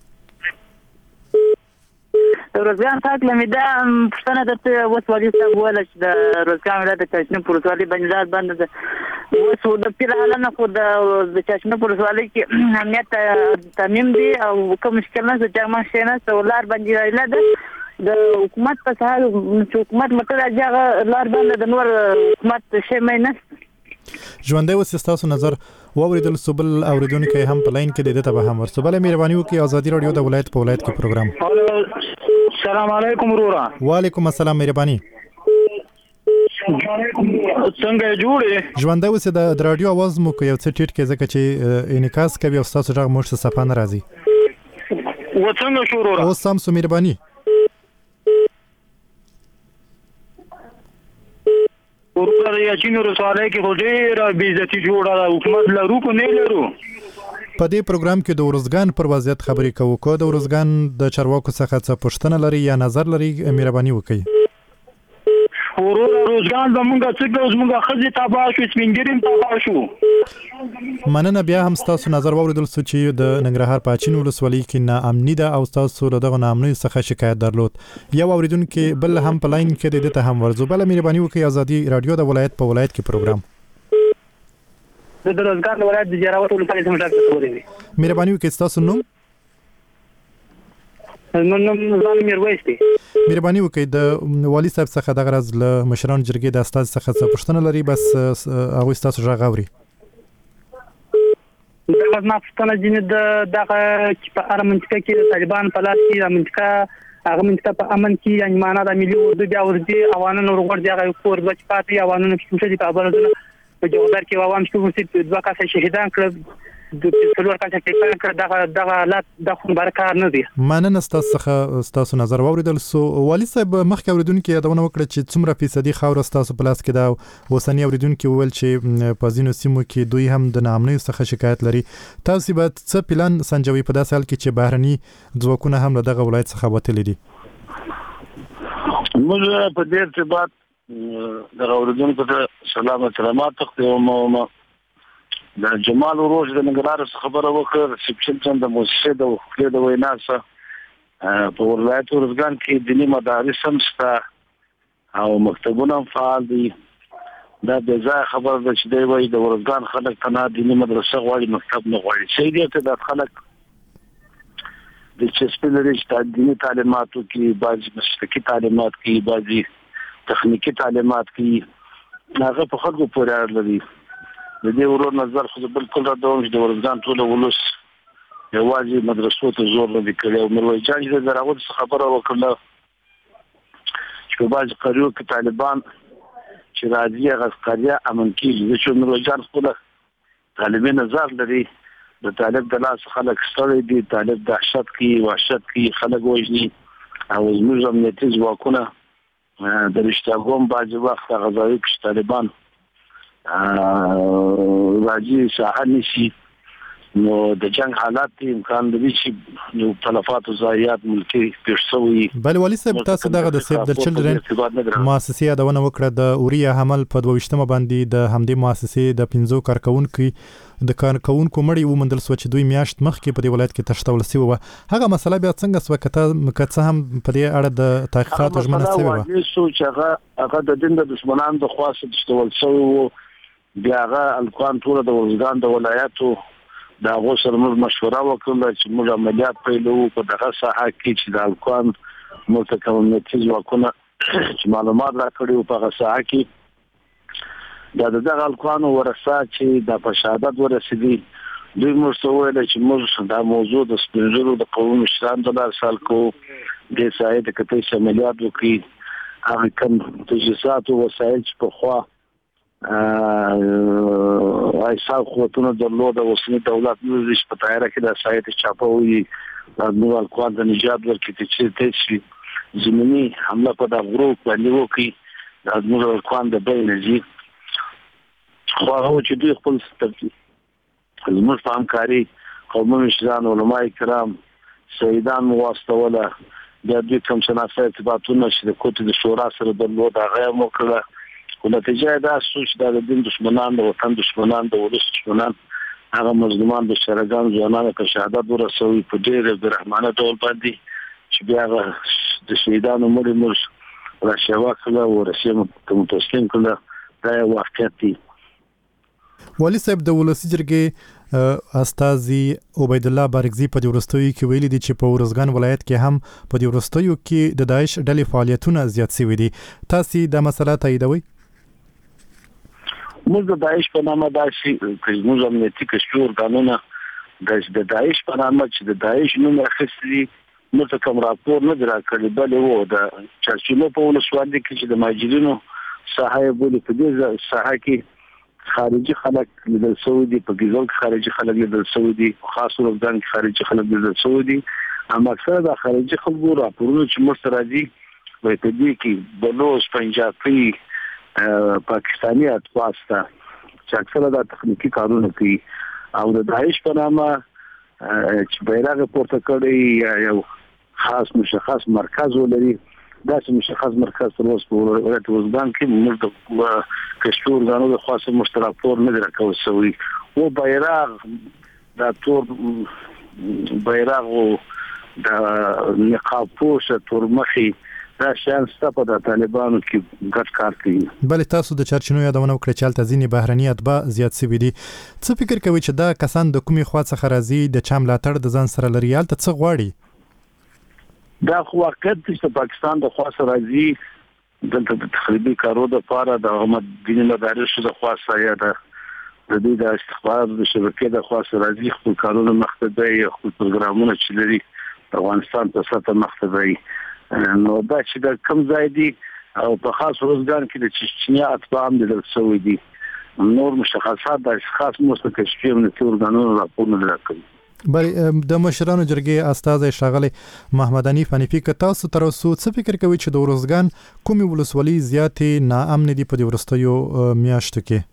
روزګان تاک لمیدا پښتنه د وس واجب صاحب ولا چې د روزګان ولایت د چشمه پروتوالي بنجلات باندې وس د پیراله نه خو د چشمه پروتوالي کې امنیت تامین دي او کوم مشکل نه چې ما شینه سولار بنجلات د حکومت په سهار چې حکومت مته راځي لار باندې د نور حکومت شي مې نه ژوندې وسستاسو نظر واوریدل سبل اوریدونکو هم په لاین کې د دې ته هم ورسو. بل مهرباني وکړئ ازادي رادیو د ولایت په ولایت کې پروګرام. السلام علیکم ورورا. وعلیکم السلام. مهرباني. څنګه جوړې ژوندې وسه د رادیو आवाज مو یو څه ټیټ کې ځکه چې انعکاس کوي او تاسو ژغ موږ څه صفه نه راځي. و څنګه شو ورورا؟ او سم سو. مهرباني. ورته یاچین رساله کې ډېر بې عزتي جوړه حکومت لرو کو نه لرو. په دې پروګرام کې د ورزګان پر وضعیت خبرې کوو. کو د ورزګان د چارواکو څخه څه پوښتنه لري یا نظر لري مهرباني وکړئ. ورزګان زمونږه څنګه زمونږه خزي تابع شو سپینګریم تابع شو. مننه. بیا هم تاسو نظر واوریدل چې د ننګرهار پاچین ولسوالۍ کې ناامني ده او تاسو له دغه ناامنۍ څخه شکایت درلود. یو اوریدونکو بل هم په لاین کې د دې ته هم ورزو. بل مهرباني وکړئ ازادي رادیو د ولایت په ولایت کې پروګرام. د روزګان ولایت د جراوت ولسوالۍ څخه راغلی. مهرباني وکړئ تاسو نوم. نوم میرویس دی. مهرباني وکړئ د والي صاحب څخه د غرض له مشران جرګې د استاد څخه څه پوښتنه لري بس هغه تاسو راغوري. دا ما پښتنه جن دغه چې په هر منطقه کې طالبان په لاس کې منطقه هغه منطقه په امن کې یعنی معنا د ملي اردو بیا ورځي اوانه نور ورځي هغه کور د پاتې اوانه چې څه دي په ابرزونه په جوړدار کې عوام چې ورسې دوه کسه شهیدان کړ د څلور کسه کې کړ دغه حالات د خو برکار نه دي. مننه تاسو نظر واوریدل سو. والي صاحب مخکې اوریدونکو یادونه وکړه چې څومره فیصدي خاور تاسو په لاس کې دا وسنی اوریدونکو ویل چې په ځینو سیمو کې دوی هم د ناامنۍ څخه شکایت لري. تاسو به څه پلان سنجوي په داسې حال کې چې بهرني ځواکونه هم له دغه ولایت څخه وتلي دي؟ موږ په دې ارتباط د اوریدونکو ته سلامات تقدیم د جمال وروج د نګرار خبره وکړه چې څنګه د موسسه د وکړې د ویناسه په ولایت ورزګان کې دینی مدارس هم شته او مکتبونه فعال دي. دا د ځای خبره ده چې دی وایي د ورزګان خلک تنها دینی مدرسه غواړي مکتب نه غواړي. صحیح دی ته د خلک د چسپلري دینی تعلیماتو کې بعضي مسلکي تعلیمات کې بعضي تخنیکی تعلیمات کې هغه په خلکو پورې اړه لري. د دې ورور نظر خو بالکل را دوم چې د ورزګان ټول ولوس یوازې مدرسو ته زور لري کړی او مروي جان چې دراوت خبره وکړه چې په باج قریو کې طالبان چې راځي غسقریا امن کیږي چې مروي جان خپل طالبي نظر لري د طالب د لاس خلک ستړي دي طالب د وحشت کې خلک وژني او زموږ امنیتي ځواکونه د رښتیاګوم باج وخت غزاوي کې طالبان راځي ساحه نشي نو د جنگ حالات امکان لري چې یو تلفات او ضایعات ملکی پیښ شوی. بل ولی صاحب تاسو دغه د سیف د چلډرن مؤسسې یادونه وکړه د اوریا حمل په 22 باندې د همدې مؤسسې د 15 کارکونکو مړی ومندل سو چې دوی میاشت مخکې په دې ولایت کې تشتول سی و. هغه مسله بیا څنګه سو کته هم په دې اړه د تحقیقات ژمنه شوی و چې هغه د دین د دشمنان د خاصه تشتول شوی و. بیا هغه الکوان ټول د ورزګان د ولایتو دا غوسر موږ مشوره وکړه چې موږ عملیات پیلو په دغه ساحه کې چې د الکوان متکاملتي ځواکونه چې معلومات راکړي په هغه ساحه کې دا دغه الکوان ورسا چې د شهادت ورسېدي دوی موږ ته ویل چې موږ دا موضوع د سپینځلو د قوم مشران د سال کو د ساحه د کتې عملیات وکړي هغه کوم تجهیزات او وسایل چې په خوا ایسا قوتونه درلود او اوسنی دولت نوځي په تیاره کې د سایت چاپوي د نوال کوان د نجات ورکې چې چې زمینی حمله په د غرو باندې وکړي د نوال کوان د بین نزي خو هغه چې دوی خپل سترګي زموږ په همکاري قومي مشران علماء کرام سیدان واستوله د دوی کوم شناسه ارتباطونه چې د کوټې د شورا سره درلود هغه مو کړه. ولته دا سوچ د دین دشمنان د وطن دشمنان د ولس دشمنان هغه مظلومان د شرګان ځوانانو په شهادت ورسوي په ډېر برحمانه ډول باندې چې بیا د شهیدانو مړي را شوا کړه او رسیم ته تسلیم کړه. دا واقعیت دی. ولی صاحب د ولسی جرګې استاذي عبید الله بارګزی په ورستوي کې ویلي دي چې په ورزګان ولایت کې هم په ورستوي کې د داعش ډلې فعالیتونه زیات شوي دي. تاسو د مسله تاییدوي؟ موږ د داعش په نامه داسي موږ امنیتي کشور قانونا د داعش په نامه چې د داعش نوم اخیستي نو څه کوم راپور نه درکړي بل وو د چارچینو په ولسوالۍ کې چې د ماجرینو ساحه بولی په دې ساحه کې خارجي خلک لیدل شوی دي په ګیزو کې خارجي خلک لیدل شوی دي خاص ورځان کې خارجي خلک لیدل شوی دي. اما اکثر د خارجي خلکو راپورونه چې مستر راځي وایي په دې کې بلوچ پنجابي پاکستانی اتواستا چې اکثره د تخنیکی کارونه کوي او د داعش په نامه چې بیرغ پورته کړی یو خاص مشخص مرکز ولري دا چې مشخص مرکز تر اوسه په ولایت وزګان کې موږ د کشور غانو د خاصه مشترکور نه درکول شوی او بیرغ د تور بیرغ او د نقاب پوش تور مخي دا شان ستاسو د طالبانو کې ګټ کار کوي. بل تاسو د چارچینو یادونه وکړه چې الته ځینې بهرني اتباع زیات شوي دي. څه فکر کوي چې دا کسان د کومې خوا څخه راځي د چا ملاتړ د ځان سره لري الته څه غواړي؟ دا خو واقعیت چې پاکستان د خوا سره راځي دلته د تخریبي کارو د لپاره د حکومت دیني مدارسو د خوا سره یا د دې د استخبارات د شبکې د خوا سره راځي خپل کارونه مخته خپل پروګرامونه چې لري افغانستان په سطح مخته نو دا چې د کم ځای دي او په خاص روزګان کې د چشنیا اتباع هم د سوي دي نور مشخصات د خاص مستقشفي من تور غانونو راپورونه راکړي. بل د مشرانو جرګې استاد شاغلی محمد حنیف حنیفی که تاسو تر اوسه څه فکر کوي چې د ورزګان کومي ولسوالۍ زیاتې ناامن دي په دې ورستیو میاشتو کې؟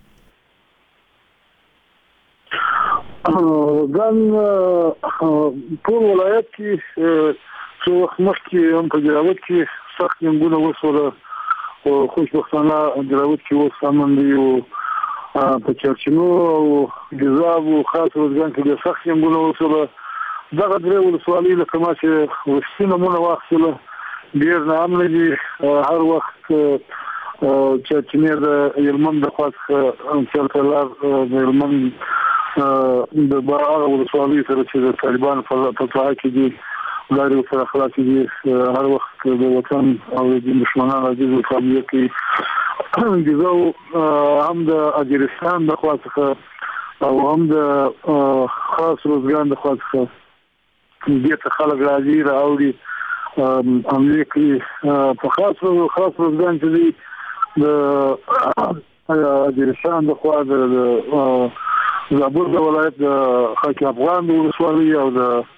ځان په ولایت کې څو وخت مخکې هم په جراوت کې سخت جنګونه وشول او خوشبختانه جراوت کې اوس امن دي او په چرچینو او ګزاب او خاص ورځان کې سخت جنګونه وشول. دغه درې ولسوالۍ لکه ما چې وسینه مونږ واخیستله ډېر ناامن دي. هر وخت چرچینې د یلمن د خوا څخه چېرته لار د یلمن د هغه ولسوالۍ سره چې د طالبانو په ساحه کې دي لارې سره خلاصې دي. هر وخت د وطن او د دشمنانو عزیز مقابله کوي. ګیزو هم د اجرستان د خوا څخه او هم د خاص روزګان د خوا څخه دې ته خلک راځي راوړي عملې کوي. په خاص روزګان چې دي د اجرستان د خوا د زابل د ولایت د خاک افغان د ولسوالۍ او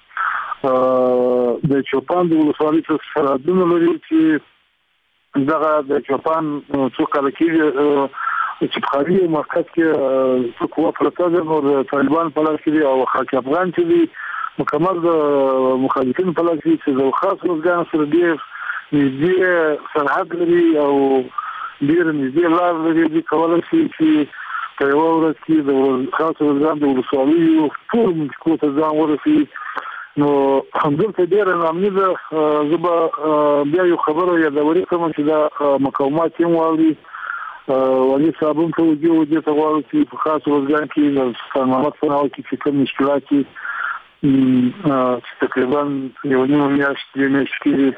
د چوپان د ولسوالۍ سره دونه لري چې دغه د چوپان څو کال کې چې په خاري مرکز کې څو قوه پرته ده نو طالبان په لاس کې او خاک افغان چې دي مکمل د مخالفین په لاس کې چې د خاص روزګان سره ډیر نږدې سرحد لري او ډیر نږدې لار لري چې کولای شي چې په یو ورځ کې د خاص روزګان د ولسوالۍ ټول منطقو ته ځان ورسي نو همدلته ډیر نامني ده زبا بیا یو خبره یادوري کوم چې دا مقاومت یې واوري ولې صاحب ته وجه ته غواړي چې په خاص روزګان کې د سلامت فناو کې کوم مشکلات تقریبا یو نیم میاشت کې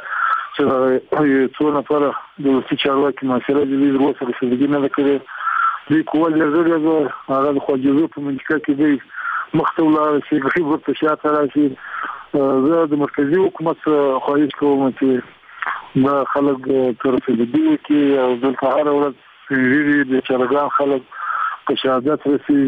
چې څو نفر د چارواکي مشره دي وروسته رسیدګي نه کړي د کول لري هغه د خوځېدو په منځ کې دی مختوله چې غریب ورته شاته راشي زه د مرکزی حکومت خواهش کوم چې دا خلک تر رسیدګي کې او د هر ورځ د چرګان خلک په شهادت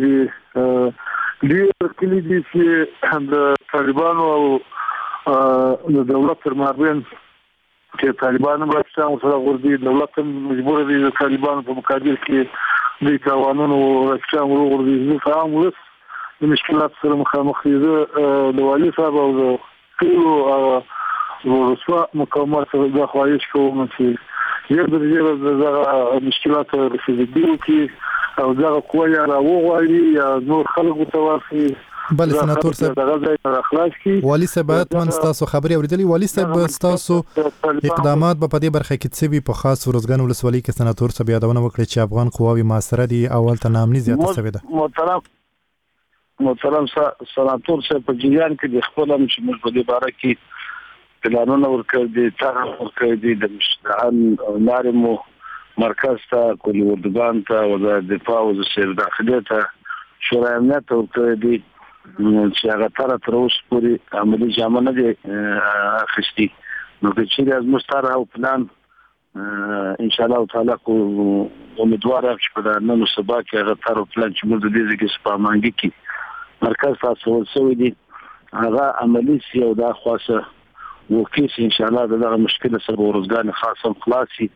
رسیدي ډیر کلی دي چې د طالبانو او د دولت تر مابین چې طالبانو راځي سره وردي دولت مجبور دي د طالبانو په مقابل کې د قانونو راځي ورغورځي نو فهم د مشکلات سره مخامخ دي د والي صاحب او د ټولو ورسوا مقاومت د خواهش کوم چې یو د مشکلات رسیدګي کې او دا قویا راوغړي یا نور خلک متوافي بل سناتور صاحب والي صاحب من تاسو خبري اوریدلی والي صاحب تاسو اقدامات په دې برخه کې څه وی په خاص ورزګان ولسوالۍ کې سناتور صاحب یادونه وکړي چې افغان قواوی معاصره دي اول ته نامني زیاته شوې ده محترم سناتور صاحب په جریان کې د خپل مشمول په دې باره کې پلانونه ورکړي دي طرح ورکړي دي د مشتعل نارمو مرکز ته کلی اردوګان ته وزارت دفاع او وزارت داخلي ته شورای امنیت ورکړي دي چې هغه تر اوسه پورې عملي جامه نه دي اخیستي نو چې از مستر او پلان ان شاء الله تعالی کو امیدوار یم چې په نن سبا کې هغه تر پلان چې موږ د دې ځکه سپامانګي کې مرکز تاسو ورسوي دي هغه عملي سی او دا خاصه وکیس ان شاء الله دغه مشکله سره ورزګان خاصه خلاصي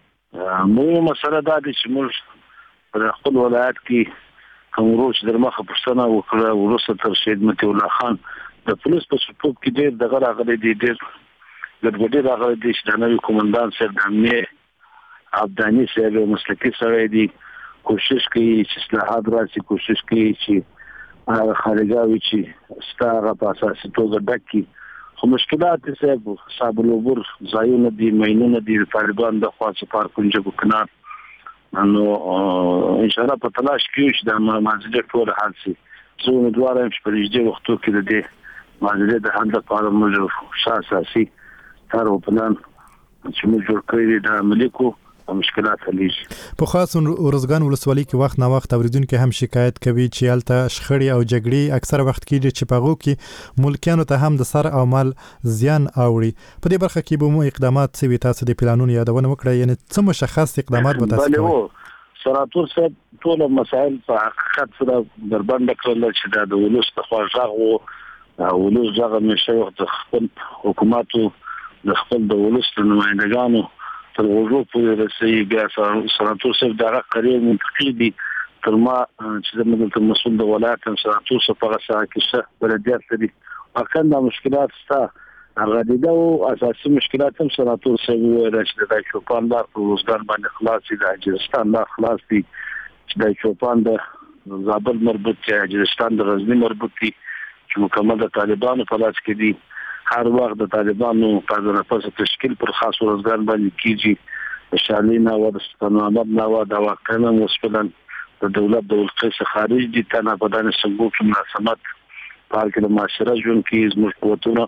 مو مسله دا دي چې موږ په خپل ولایت کې کوم روش درمخه پښتنه وکړه ورسره تر شهید متي الله خان د پولیس په سپوږ کې ډېر دغه راغلي دي ډېر لږ راغلي دي چې د نوي کومندان سره د امنیت عبدانی سره مسلکي سره دي کوشش کوي چې اصلاحات راشي کوشش کوي چې خارجاوي چې ستاره په اساسي توګه ډکې خو مشکلات یې صاحب العبور ځایونه دي مینونه دي طالبان د خاص پارکونجه کو کنار نو ان شاء الله په تلاش کې چې د مازیګر ټول حل شي زه امیدوار یم چې په دې وختو کې د دې مازیګر د حل لپاره موږ اساسي کار وپلان چې موږ جوړ کړی د ملکو مشکلات حلېږي په خاص ورزګان ولسوالۍ کې وخت نه وخت اوریدونکو هم شکایت کوي چې الته شخړې او جګړې اکثر وخت کېږي چې په هغو کې ملکیانو ته هم د سر او مال زیان اوړي په دې برخه کې به مو اقدامات سوي تاسو د پلانونو یادونه وکړئ یعنی څه مشخص اقدامات به تاسو کوئ سناتور صاحب ټول مسائل په حقیقت سره بربنډ کړل چې د ولس د خواږه او ولس ځغه نشه وخت خپل حکومتو د خپل د ولس نمائندګانو تر وګړو پورې رسېږي بیا سناتور صاحب دغه قریب منطقي دي تر ما چې د مسؤل د ولایت سناتور صاحب په ساحه کې بلدیات لري اکثر مشکلات ستا هغه دي او اساسي مشکلات هم سناتور صاحب وایي چې د چوپان لار په وزګان باندې خلاص دي د اجرستان لار خلاص دي چې د چوپان د زابل مربوط دي اجرستان د غزنی مربوط دي چې مکمل د طالبانو په لاس کې دي هر وخت د طالبانو په نفس تشکیل پر خاص ورزګان باندې کیږي شالینا او د استنامت نو د واقعنا مسفلن د دولت د ولقې خارج دي تنه بدن څنګه کوم مناسبت پارک د معاشره جون کې زموږ قوتونه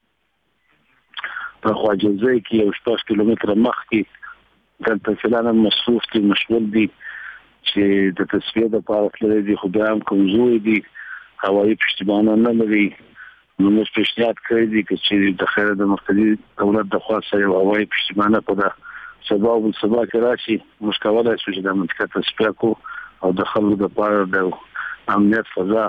په خواجزۍ کې یو 8 کیلومتر مخ کې د فلانه مصروف دي مشغول دي چې د تصفیه د پارک لري دي خو بیا هم کمزوري دي هوایي پښتیبانه نه لري نو موږ پیشنهاد کړی دی چې د خیر د مرکزی دولت د خاصه یو هوایي پښتیبانه په د سبا کې راشي موږ کولای شو چې د منطقه تصفیه کو او د خلکو د پاره د امنیت فضا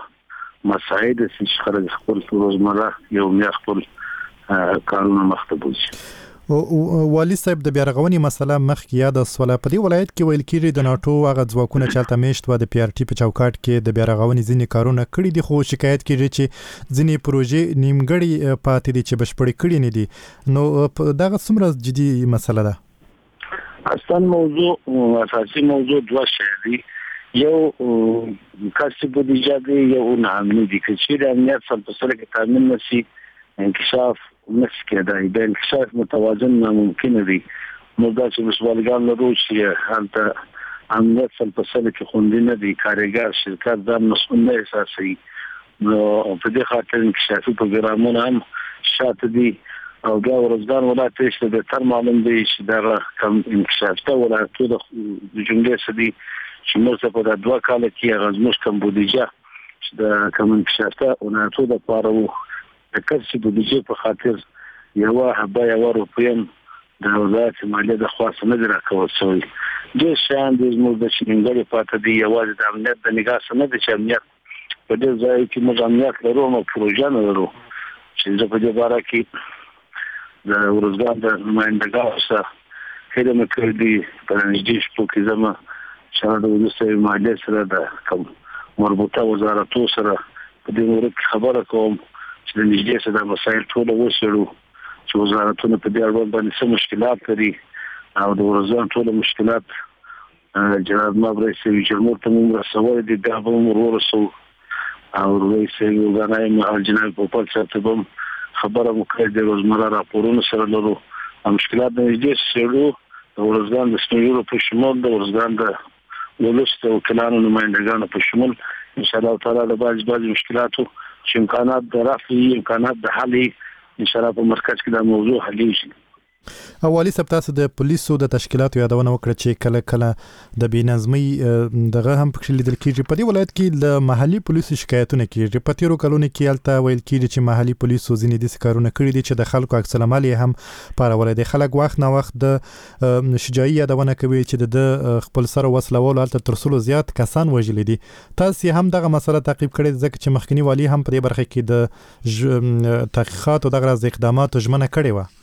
مساعد چې خلک خپل روزمره یو خپل قانون مخته بوزي والي صاحب د بیارغونې مسله مخکې یاد سوله په دې ولایت کې ویل کېږي د ناتو هغه ځواکونه چلته میشت و د پی ار ټي په چوکاټ کې د بیارغونې ځینې کارونه کړي دي خو شکایت کېږي چې ځینې پروژې نیمګړې پاتې دي چې بشپړې کړي نه دي نو دغه څومره جدي مسله ده اصلا موضوع اساسي موضوع دوه شی دي یو کسب بودیجه دی یو نه امنیت دي چې د امنیت سره په سره کې تامین نشي انکشاف نسکه دا د انکشاف متوازن ناممکن دي نو دا چې مسؤلیتان لرو چې هلته امنیت سره په سره کې خوندي نه دي کارګر شرکت دا مسؤل نه احساسي نو په دې خاطر انکشافي پروګرامونه هم شاته دي او دا ورزګان ولایت چې د تر معلوم دی چې دا کم انکشاف ته ولایت د جمهوریت سدي چې موږ په دوه کال کې غزموش کم بودیجه چې د کم انکشاف ته ولایت د پاره د کسب بودیجه په خاطر یو حبه یو روپیم د وزارت مالیه د خاص نه راکول شوی د شان د زموږ د شینګړې پاتې دی یوازې د امنیت د نگاه سره د امنیت په دې ځای کې موږ امنیت لرو او پروژه نه لرو چې په دې باره کې د ورزګان د نمائندګانو سره خدمت کړې دي په نږدې شپو کې زموږ چې د وزارت مالیه سره د مربوطه وزارتو سره په دې اړه خبره کوم چې د نږدې سره د مسایل ټول وسړو چې وزارتونه په دې اړه باندې څه مشکلات لري او د ورزان ټول مشکلات جناب مبرئ سوي جمهور ته موږ رسول دي دا به موږ ورسو او رئیس وګړای مهال جناب په پټ ساتبم خبره مکرر د روزمره راپورونو سره لرو مشکلات د نږدې سره د ورزان د سنورو په شمول د ورزان د ولست او کلانو نمائندګانو په شمول ان شاء الله تعالی د بعض مشکلاتو چې امکانات د رفع امکانات د حل ان شاء الله په مرکز کې دا موضوع حل شي اوالي سپتاسو د پولیسو د تشکیلاتو یادونه وکړه چې کله د بېنظمۍ دغه هم پکې لیدل کېږي په دې ولایت کې د محلي پولیسو شکایتونه کېږي په تیرو کلونو کې هلته ویل کېږي چې محلي پولیسو ځینې داسې کارونه کړي دي چې د خلکو عکس العمل یې هم پارولي دي خلک وخت نه وخت د شجاعي یادونه کوي چې د خپل سره وسلوالو هلته تر څلو زیات کسان وژلي دي تاسو هم دغه مسله تعقیب کړئ ځکه چې مخکنی والی هم په دې برخه کې د تحقیقات او دغه اقداماتو ژمنه کړې وه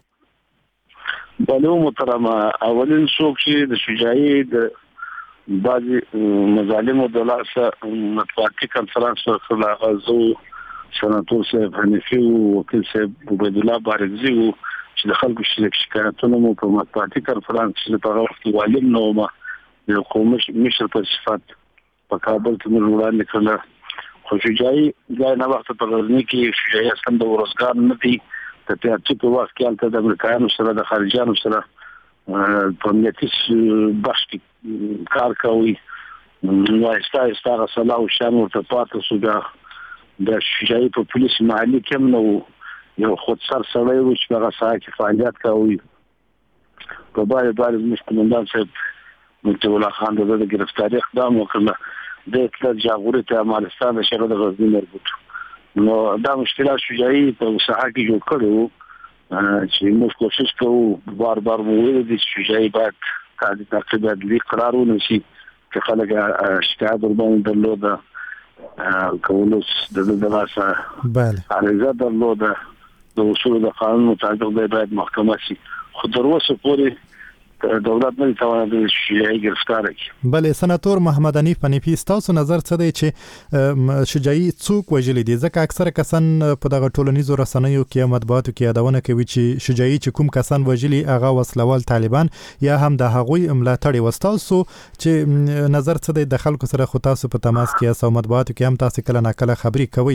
بلو محترمه اولین څوک چې د شجاعي د بعضي مظالمو د لاسه مطبوعاتي کنفرانس ورکړل غزو سناتور صاحب حنفي او وکیل صاحب عبید الله بارګزي چې د خلکو شکایتونه مو په مطبوعاتي کنفرانس کې په وخت کې والم نو ما د حکومت مشر په صفت په کابل کې موږ وړاندې کړل خو شجاعي ځای نه وخت په غزني کې شجاعي اصلا د ورزګان نه دی د پیاټي په وخت کې البته د امریکایانو سره د خارجيانو سره په امنیتي بخش کې کار کوي نو استا غسلا او شان ورته پاتې سو د شجاعي په پولیس محلي کې نو یو خود سر سره یو چې هغه ساعت کې فعالیت کوي په باندې مستمندان صاحب متولا خان د گرفتاری اقدام وکړ د اطلاع جاغوري ته مالستان د شهر د غزنی مربوط نو دا مشکلات شجاعي په ساحه کې جوړ کړو چې موږ کوشش کوو بار مو ویل دي چې شجاعي باید کاندي تقریبا د قرار ونشي چې خلک شکایت ورباندې درلوده کولوس د لاسه بله عریضه درلوده د اصول د قانون مطابق باید محکمه شي خو تر اوسه پورې دولت نه توانه د شجاعي گرفتار کړي بله سناتور محمد حنیف پنیپی تاسو نظر څه دی چې شجاعي څوک وژلي دي ځکه اکثره کسان په دغه ټولنیزو رسنیو کې مطبوعاتو کې یادونه کوي چې شجاعي چې کوم کسان وژلي هغه وسلوال طالبان یا هم د هغوی ملاتړي وستاسو چې نظر څه دی د خلکو سره خو تاسو په تماس کې اسو مطبوعاتو کې هم تاسو کله ناکله خبري کوي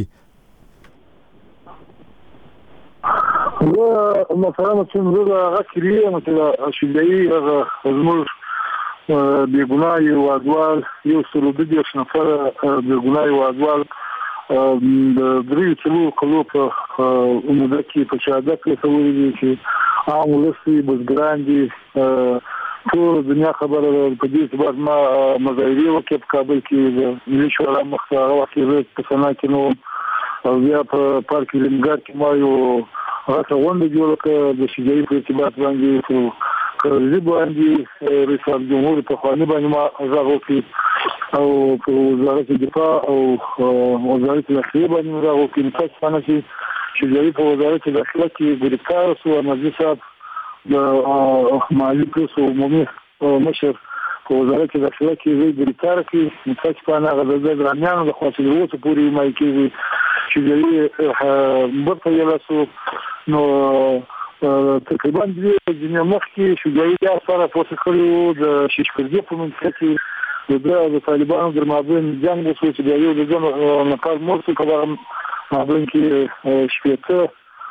مثلا چې موږ هغه کړی مثلا شجاعي هغه زموږ بیګنای وادوال یو سلو د دې نفر بیګنای وادوال د درې څلو کلو په عمر کې په شهادت کې سوي چې عام ولسي بزګران دي ټول دنیا خبره په دې سبب ما مزایری وکړ په کابل کې د ملي شورا مخته واکې په سنا کې نو او بیا په پارک لمګر کې ما یو هغه غونډه جوړه کړه د شجاعي په ارتباط باندې کړي باندې رئیس جمهور په خواني باندې ما غږ وکړ او په وزارت دفاع او وزارت داخلي باندې غږ وکړ چې څنګه چې شجاعي په وزارت داخلي کې ګرفتار شو نازي صاحب د مالي پولیس عمومي مشر په وزارت کې داخله کې وی ګریټار کې متاسفانه غزه درمیان د خاص وروسته پوری مای کې چې یې برته یلاسو نو تقریبا د دنیا مخ کې شجاعي دا سره پوسټ کړو د شیشکرګي په منځ کې د طالبانو در مابین جنگ وسو چې د یو د ځنو نقاز مرسو کبار مابین کې شپته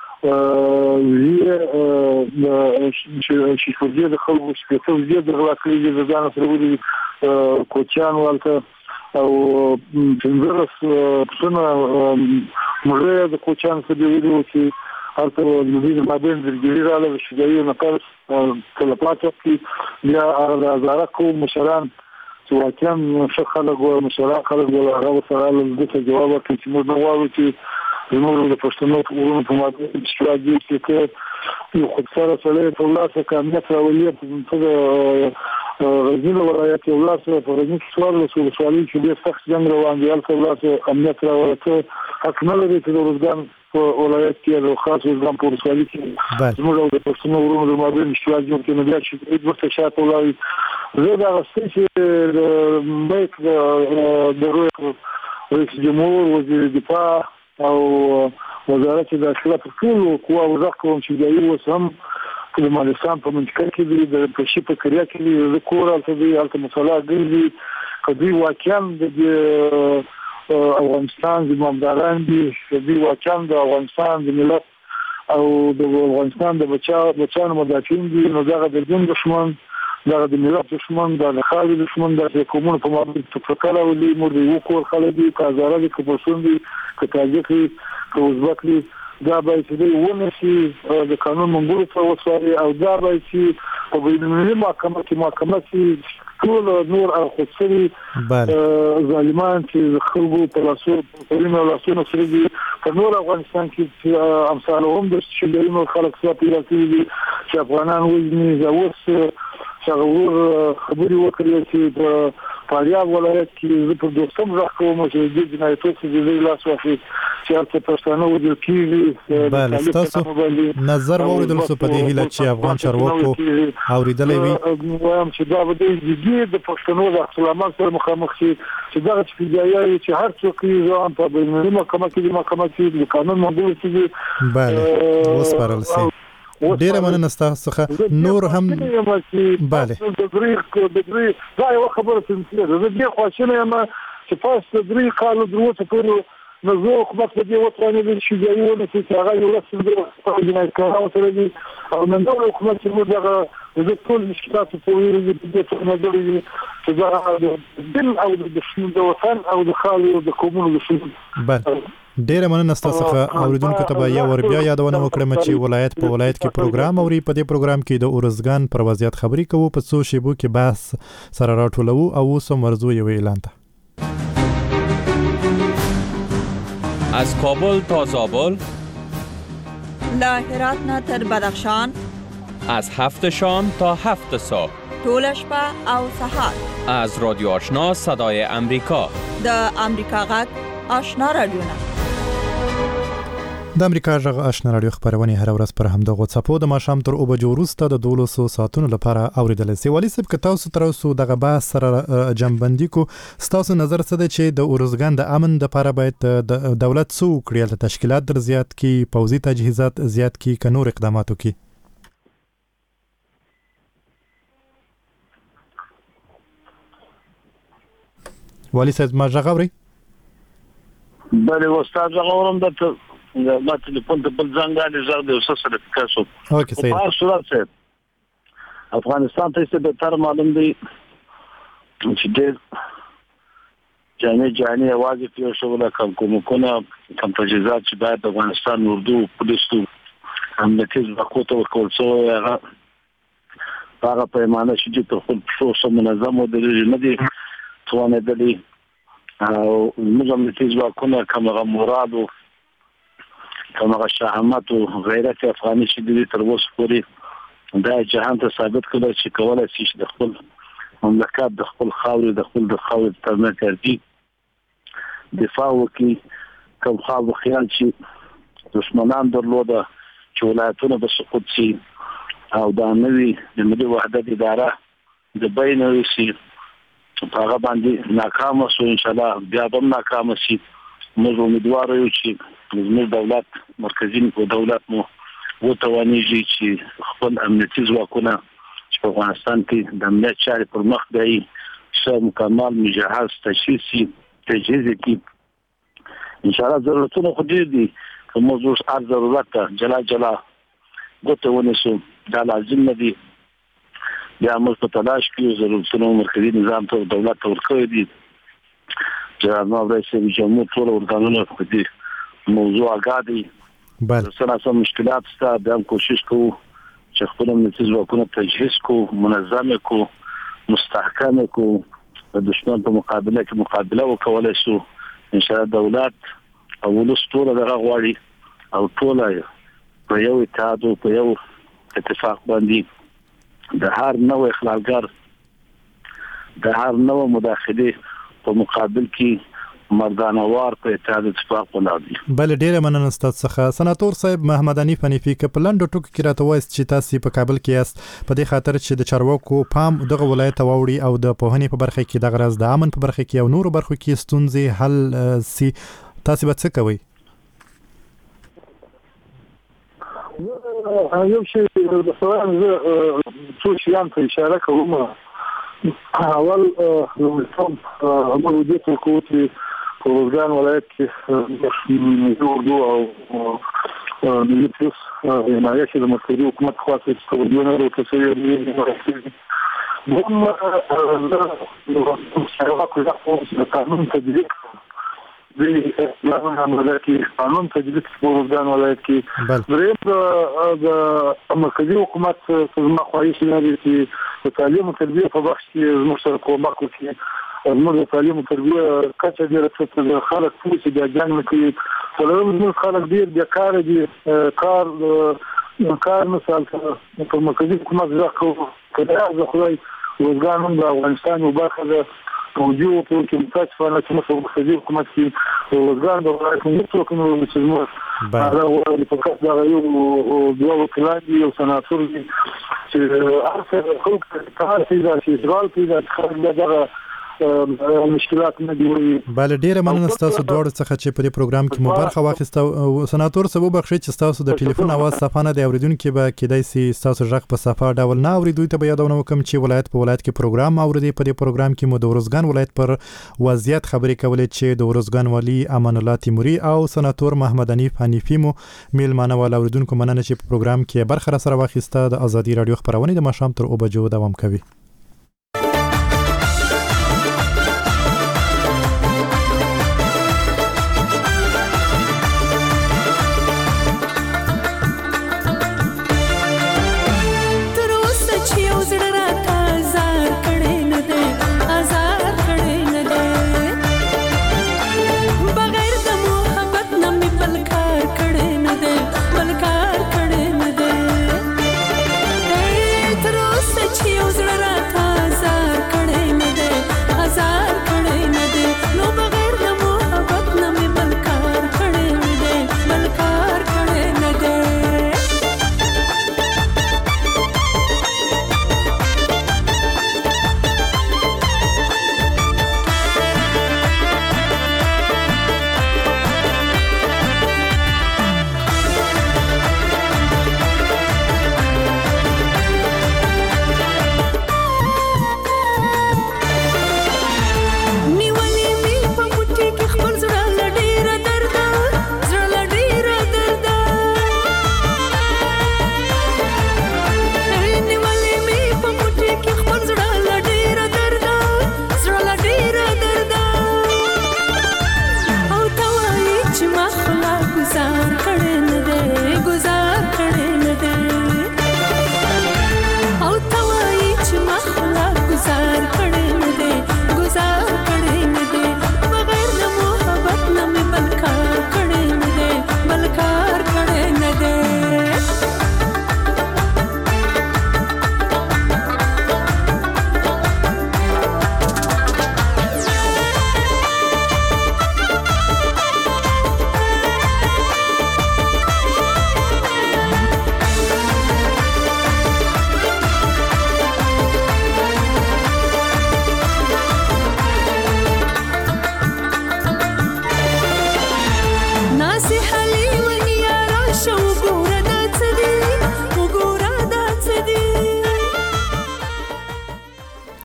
شیشکرګي د خلکو شپته زیات د غلاکلي د ځان سره ودی کوچان والته او څنګه څنګه مړه د کوچان سره ودی چې هلته د مدیر مابین د ګریراله شجاعي نقاز تلپاتو کې بیا هزاره کوم مشران چې واقعا څه خلک او مشران خلک ولا سره د جواب ورکړي چې موږ نوو چې موږ د پښتنو ورونو په ماده کې چې یو خدای سره په لاسه کامیت راولي په غزنی ولایت یو لاسه په غزنی کې سوال رسول سوالي چې د سخت جنگ روان دی هلته لاسه امنیت راولته حق نه لري چې د روزګان په ولایت کې د خاص ځان په سوالي کې موږ د پښتنو ورونو د مابین اشتراک جوړ کړي بیا چې د ورته شاته ولای زه دا غوښتل چې د بیت د رئیس جمهور وزیر دفاع او وزارت داخله په ټول قوا وزارت کوم چې دی اوس هم د مالستان په منطقه کې د پښې په کریا کې د کور الته دی الته مصالحه ګرځي کدی واقعا د افغانستان د مامداران دي کدی واقعا د افغانستان د ملت او د افغانستان د بچانو مدافعین دي نو دغه د دین دشمن دغه د ملت دشمن د خالي دشمن د کومونو په مابین تفکر ولي مور دی وکور خلدي کازاره دي کوپسون دي کتاجکی کوزبکلی دا به چې ونشي د قانون منګورو ته وساري او دا به چې په بینالمللي محکمه کې ټول نور او خصوصي ظالمان چې خلکو په لاسو په لاسونو سره دي په نور افغانستان کې امثالهم د شلینو خلک څخه پیدا کیږي چې افغانان وزني زاوس څنګه خبري وکړي چې په فاریاب ولایت کې په دوستم راکوم چې د جنایتو څخه د لاس واخلي چې تاسو پښتانه ودل کیږي بله تاسو نظر اوریدل څه په دې هیله چې افغان چارواکو اوریدلې وي وایم چې دا به د پښتنو د اصلاحات سره مخامخ شي چې دا چې هر څوک یې ځان په بینالمللي محکمه کې د قانون منګول شي بله وسپارل شي ډیره مننه تاسو څخه نور هم bale دا یو خبره څنګه زه دې خوښنه یم چې پاس درې کال دروته پورې نو حکومت دې وټرانې چې یو چې هغه یو څه د جنایتکارانو سره دي او نن دا حکومت چې دغه د ټول مشکلات په ویرو دې ته نه دري چې دا د او د وطن او د خالي او د کومونو د bale ډیره مننه تاسو څخه اوریدونکو ته به یو ور بیا یادونه وکړم چې ولایت په ولایت کې پروګرام اوري په دې پروګرام کې د اورزګان پر وضعیت خبري کوو په څو شیبو کې بحث سره راټولو او سم مرزو یو اعلان ته از کابل تا زابل لا هرات نه تر بدخشان از 7 شام تا 7 صبح طول شپه او سحر از رادیو آشنا صدای امریکا د امریکا غږ آشنا رادیو د امریکا غږ آشنا رادیو خبرونه هر ورځ پر همدغه صفو د ماشام تر او بجو وروسته د 1200 ساعتونو لپاره اوریدل شي ولی سب که تاسو تر اوسه دغه بحث سره جنبندي کو تاسو نظر څه دی چې د اورزګان د امن د لپاره باید د دولت سو کړیل تشکیلات در زیات کی پوځي تجهیزات زیات کی کنور اقداماتو کی ولی صاحب ما غوړي بله استاد غوړم د ما تلیفون ته بل ځنګالي زړه د اوسه سره تاسو اوکې صحیح په صورت سره افغانستان ته څه به تر معلوم دی چې د جاني आवाज په شغله کومه کم تجهیزات چې باید د افغانستان اردو پولیسو امنیتي ځواکونو ورکول شوی هغه پیمانه چې په خپل پروسه منظم او د نه دي توانېدلي او موږ امنیتي ځواکونه کومه مراد او کومه شهامت او غیرت افغاني چې د تر اوسه پورې دا جهان ته ثابت کړل چې کولای شي د خپل مملکت د خپل خاورې د خاورې ترمنځ ترتیب دفاع وکړي کوم خاور خیال چې دشمنان درلوده چې ولایتونه به سقوط شي او دا نوی د ملي وحدت اداره د بین وسی هغه باندې ناکام شو ان شاء الله بیا هم ناکام شي. موږ امیدوار یو چې زموږ دولت مرکزی او دولت مو وتوانیږي چې خپل امنیتي ځواکونه چې په افغانستان کې د امنیت چارې پر مخ دی چې مکمل مجهز تجهیز کی ان شاء الله. ضرورتونه خو دي که موږ هر ضرورت جلا ګوته ونیسو دا لازم نه دي. بیا موږ په تلاش کې ضرورتونه مرکزی نظام ته دولت ته ورکوي دي چې نو رئیس جمهور ټول ورغلونه په دې موضوع آگاه دي. سره مشکلات ستا بیا کوشش کوو چې خپل امنیتي ځواکونه تجهیز کوو، منظم کوو، مستحکم کوو، د دشمن په مقابله کې مقابله وکولای شو. ان شاء الله دولت او ولس ټول دغه غواړي او ټول په یو اتحاد او په یو اتفاق باندې د هر نوع اخلالګر د هر نوع مداخله په مقابل کې مردانوار په اتحاد اتفاق ولاړ. بل ډیره مننه ستاسو څخه سناتور صاحب محمد حنیف حنیفي کپلند ټوک کې راته وایي چې تاسو په کابل کې یاست په دې خاطر چې د چارواکو پام دغه ولایت واوړي او د پوهنې په برخه کې د غرض د امن په برخه کې او نور برخو کې ستونزې حل سي. تاسو به څه کوئ؟ یو شی د سوال څو شیان ته اشاره کوم. اول موږ د حکومت په ورغان ولایت کې اردو او ملي پولیس حمایت د مرکزي حکومت خاصه توجیهونه او تسویې د قانون تطبیق قانون تجدید په ورغان ولایت کې دریم د مرکزي حکومت څخه خواهش لري چې د تعلیم او تربیه په بخش کې زموږ سره کومک وکړي. زموږ د تعلیم او تربیه کچه ډېره ټیټه ده. خلک ټول چې بیا نه کوي څلورم زموږ خلک ډېر بیکاره دي. کار مثال په مرکزي حکومت ځکه کله د خدای ورغان د افغانستان یو برخه ده موجود په کې متاسفانه چې موږ په مرکزي حکومت کې ورغان د ولایت څوک نو چې موږ هغه په کاس دا یو دوه وکیلان دي او سناتور دي چې هر خلک کار کوي چې ځوال کوي دا مشکلات نه دي. بل ډیره مننه تاسو دوړ څخه چې په دې پروګرام کې مو برخه واخیسته. سناتور صاحب بخښي چې تاسو د ټلیفون اواز صفانه د اوریدونکو به کېدای سي تاسو ژغ په صفه ډول نه اوریدوي. ته به یادونه وکم چې ولایت په ولایت کې پروګرام اوریدي. په دې پروګرام کې مو د ورزګان ولایت پر وضعیت خبرې کولې چې د ورزګان والی امان الله تیموري او سناتور محمد حنیف حنیفي مو میلمانه ول اوریدونکو مننه چې په پروګرام کې برخه سره واخیسته. د ازادي رادیو خبرونه د مشام تر 2 بجو دوام کوي.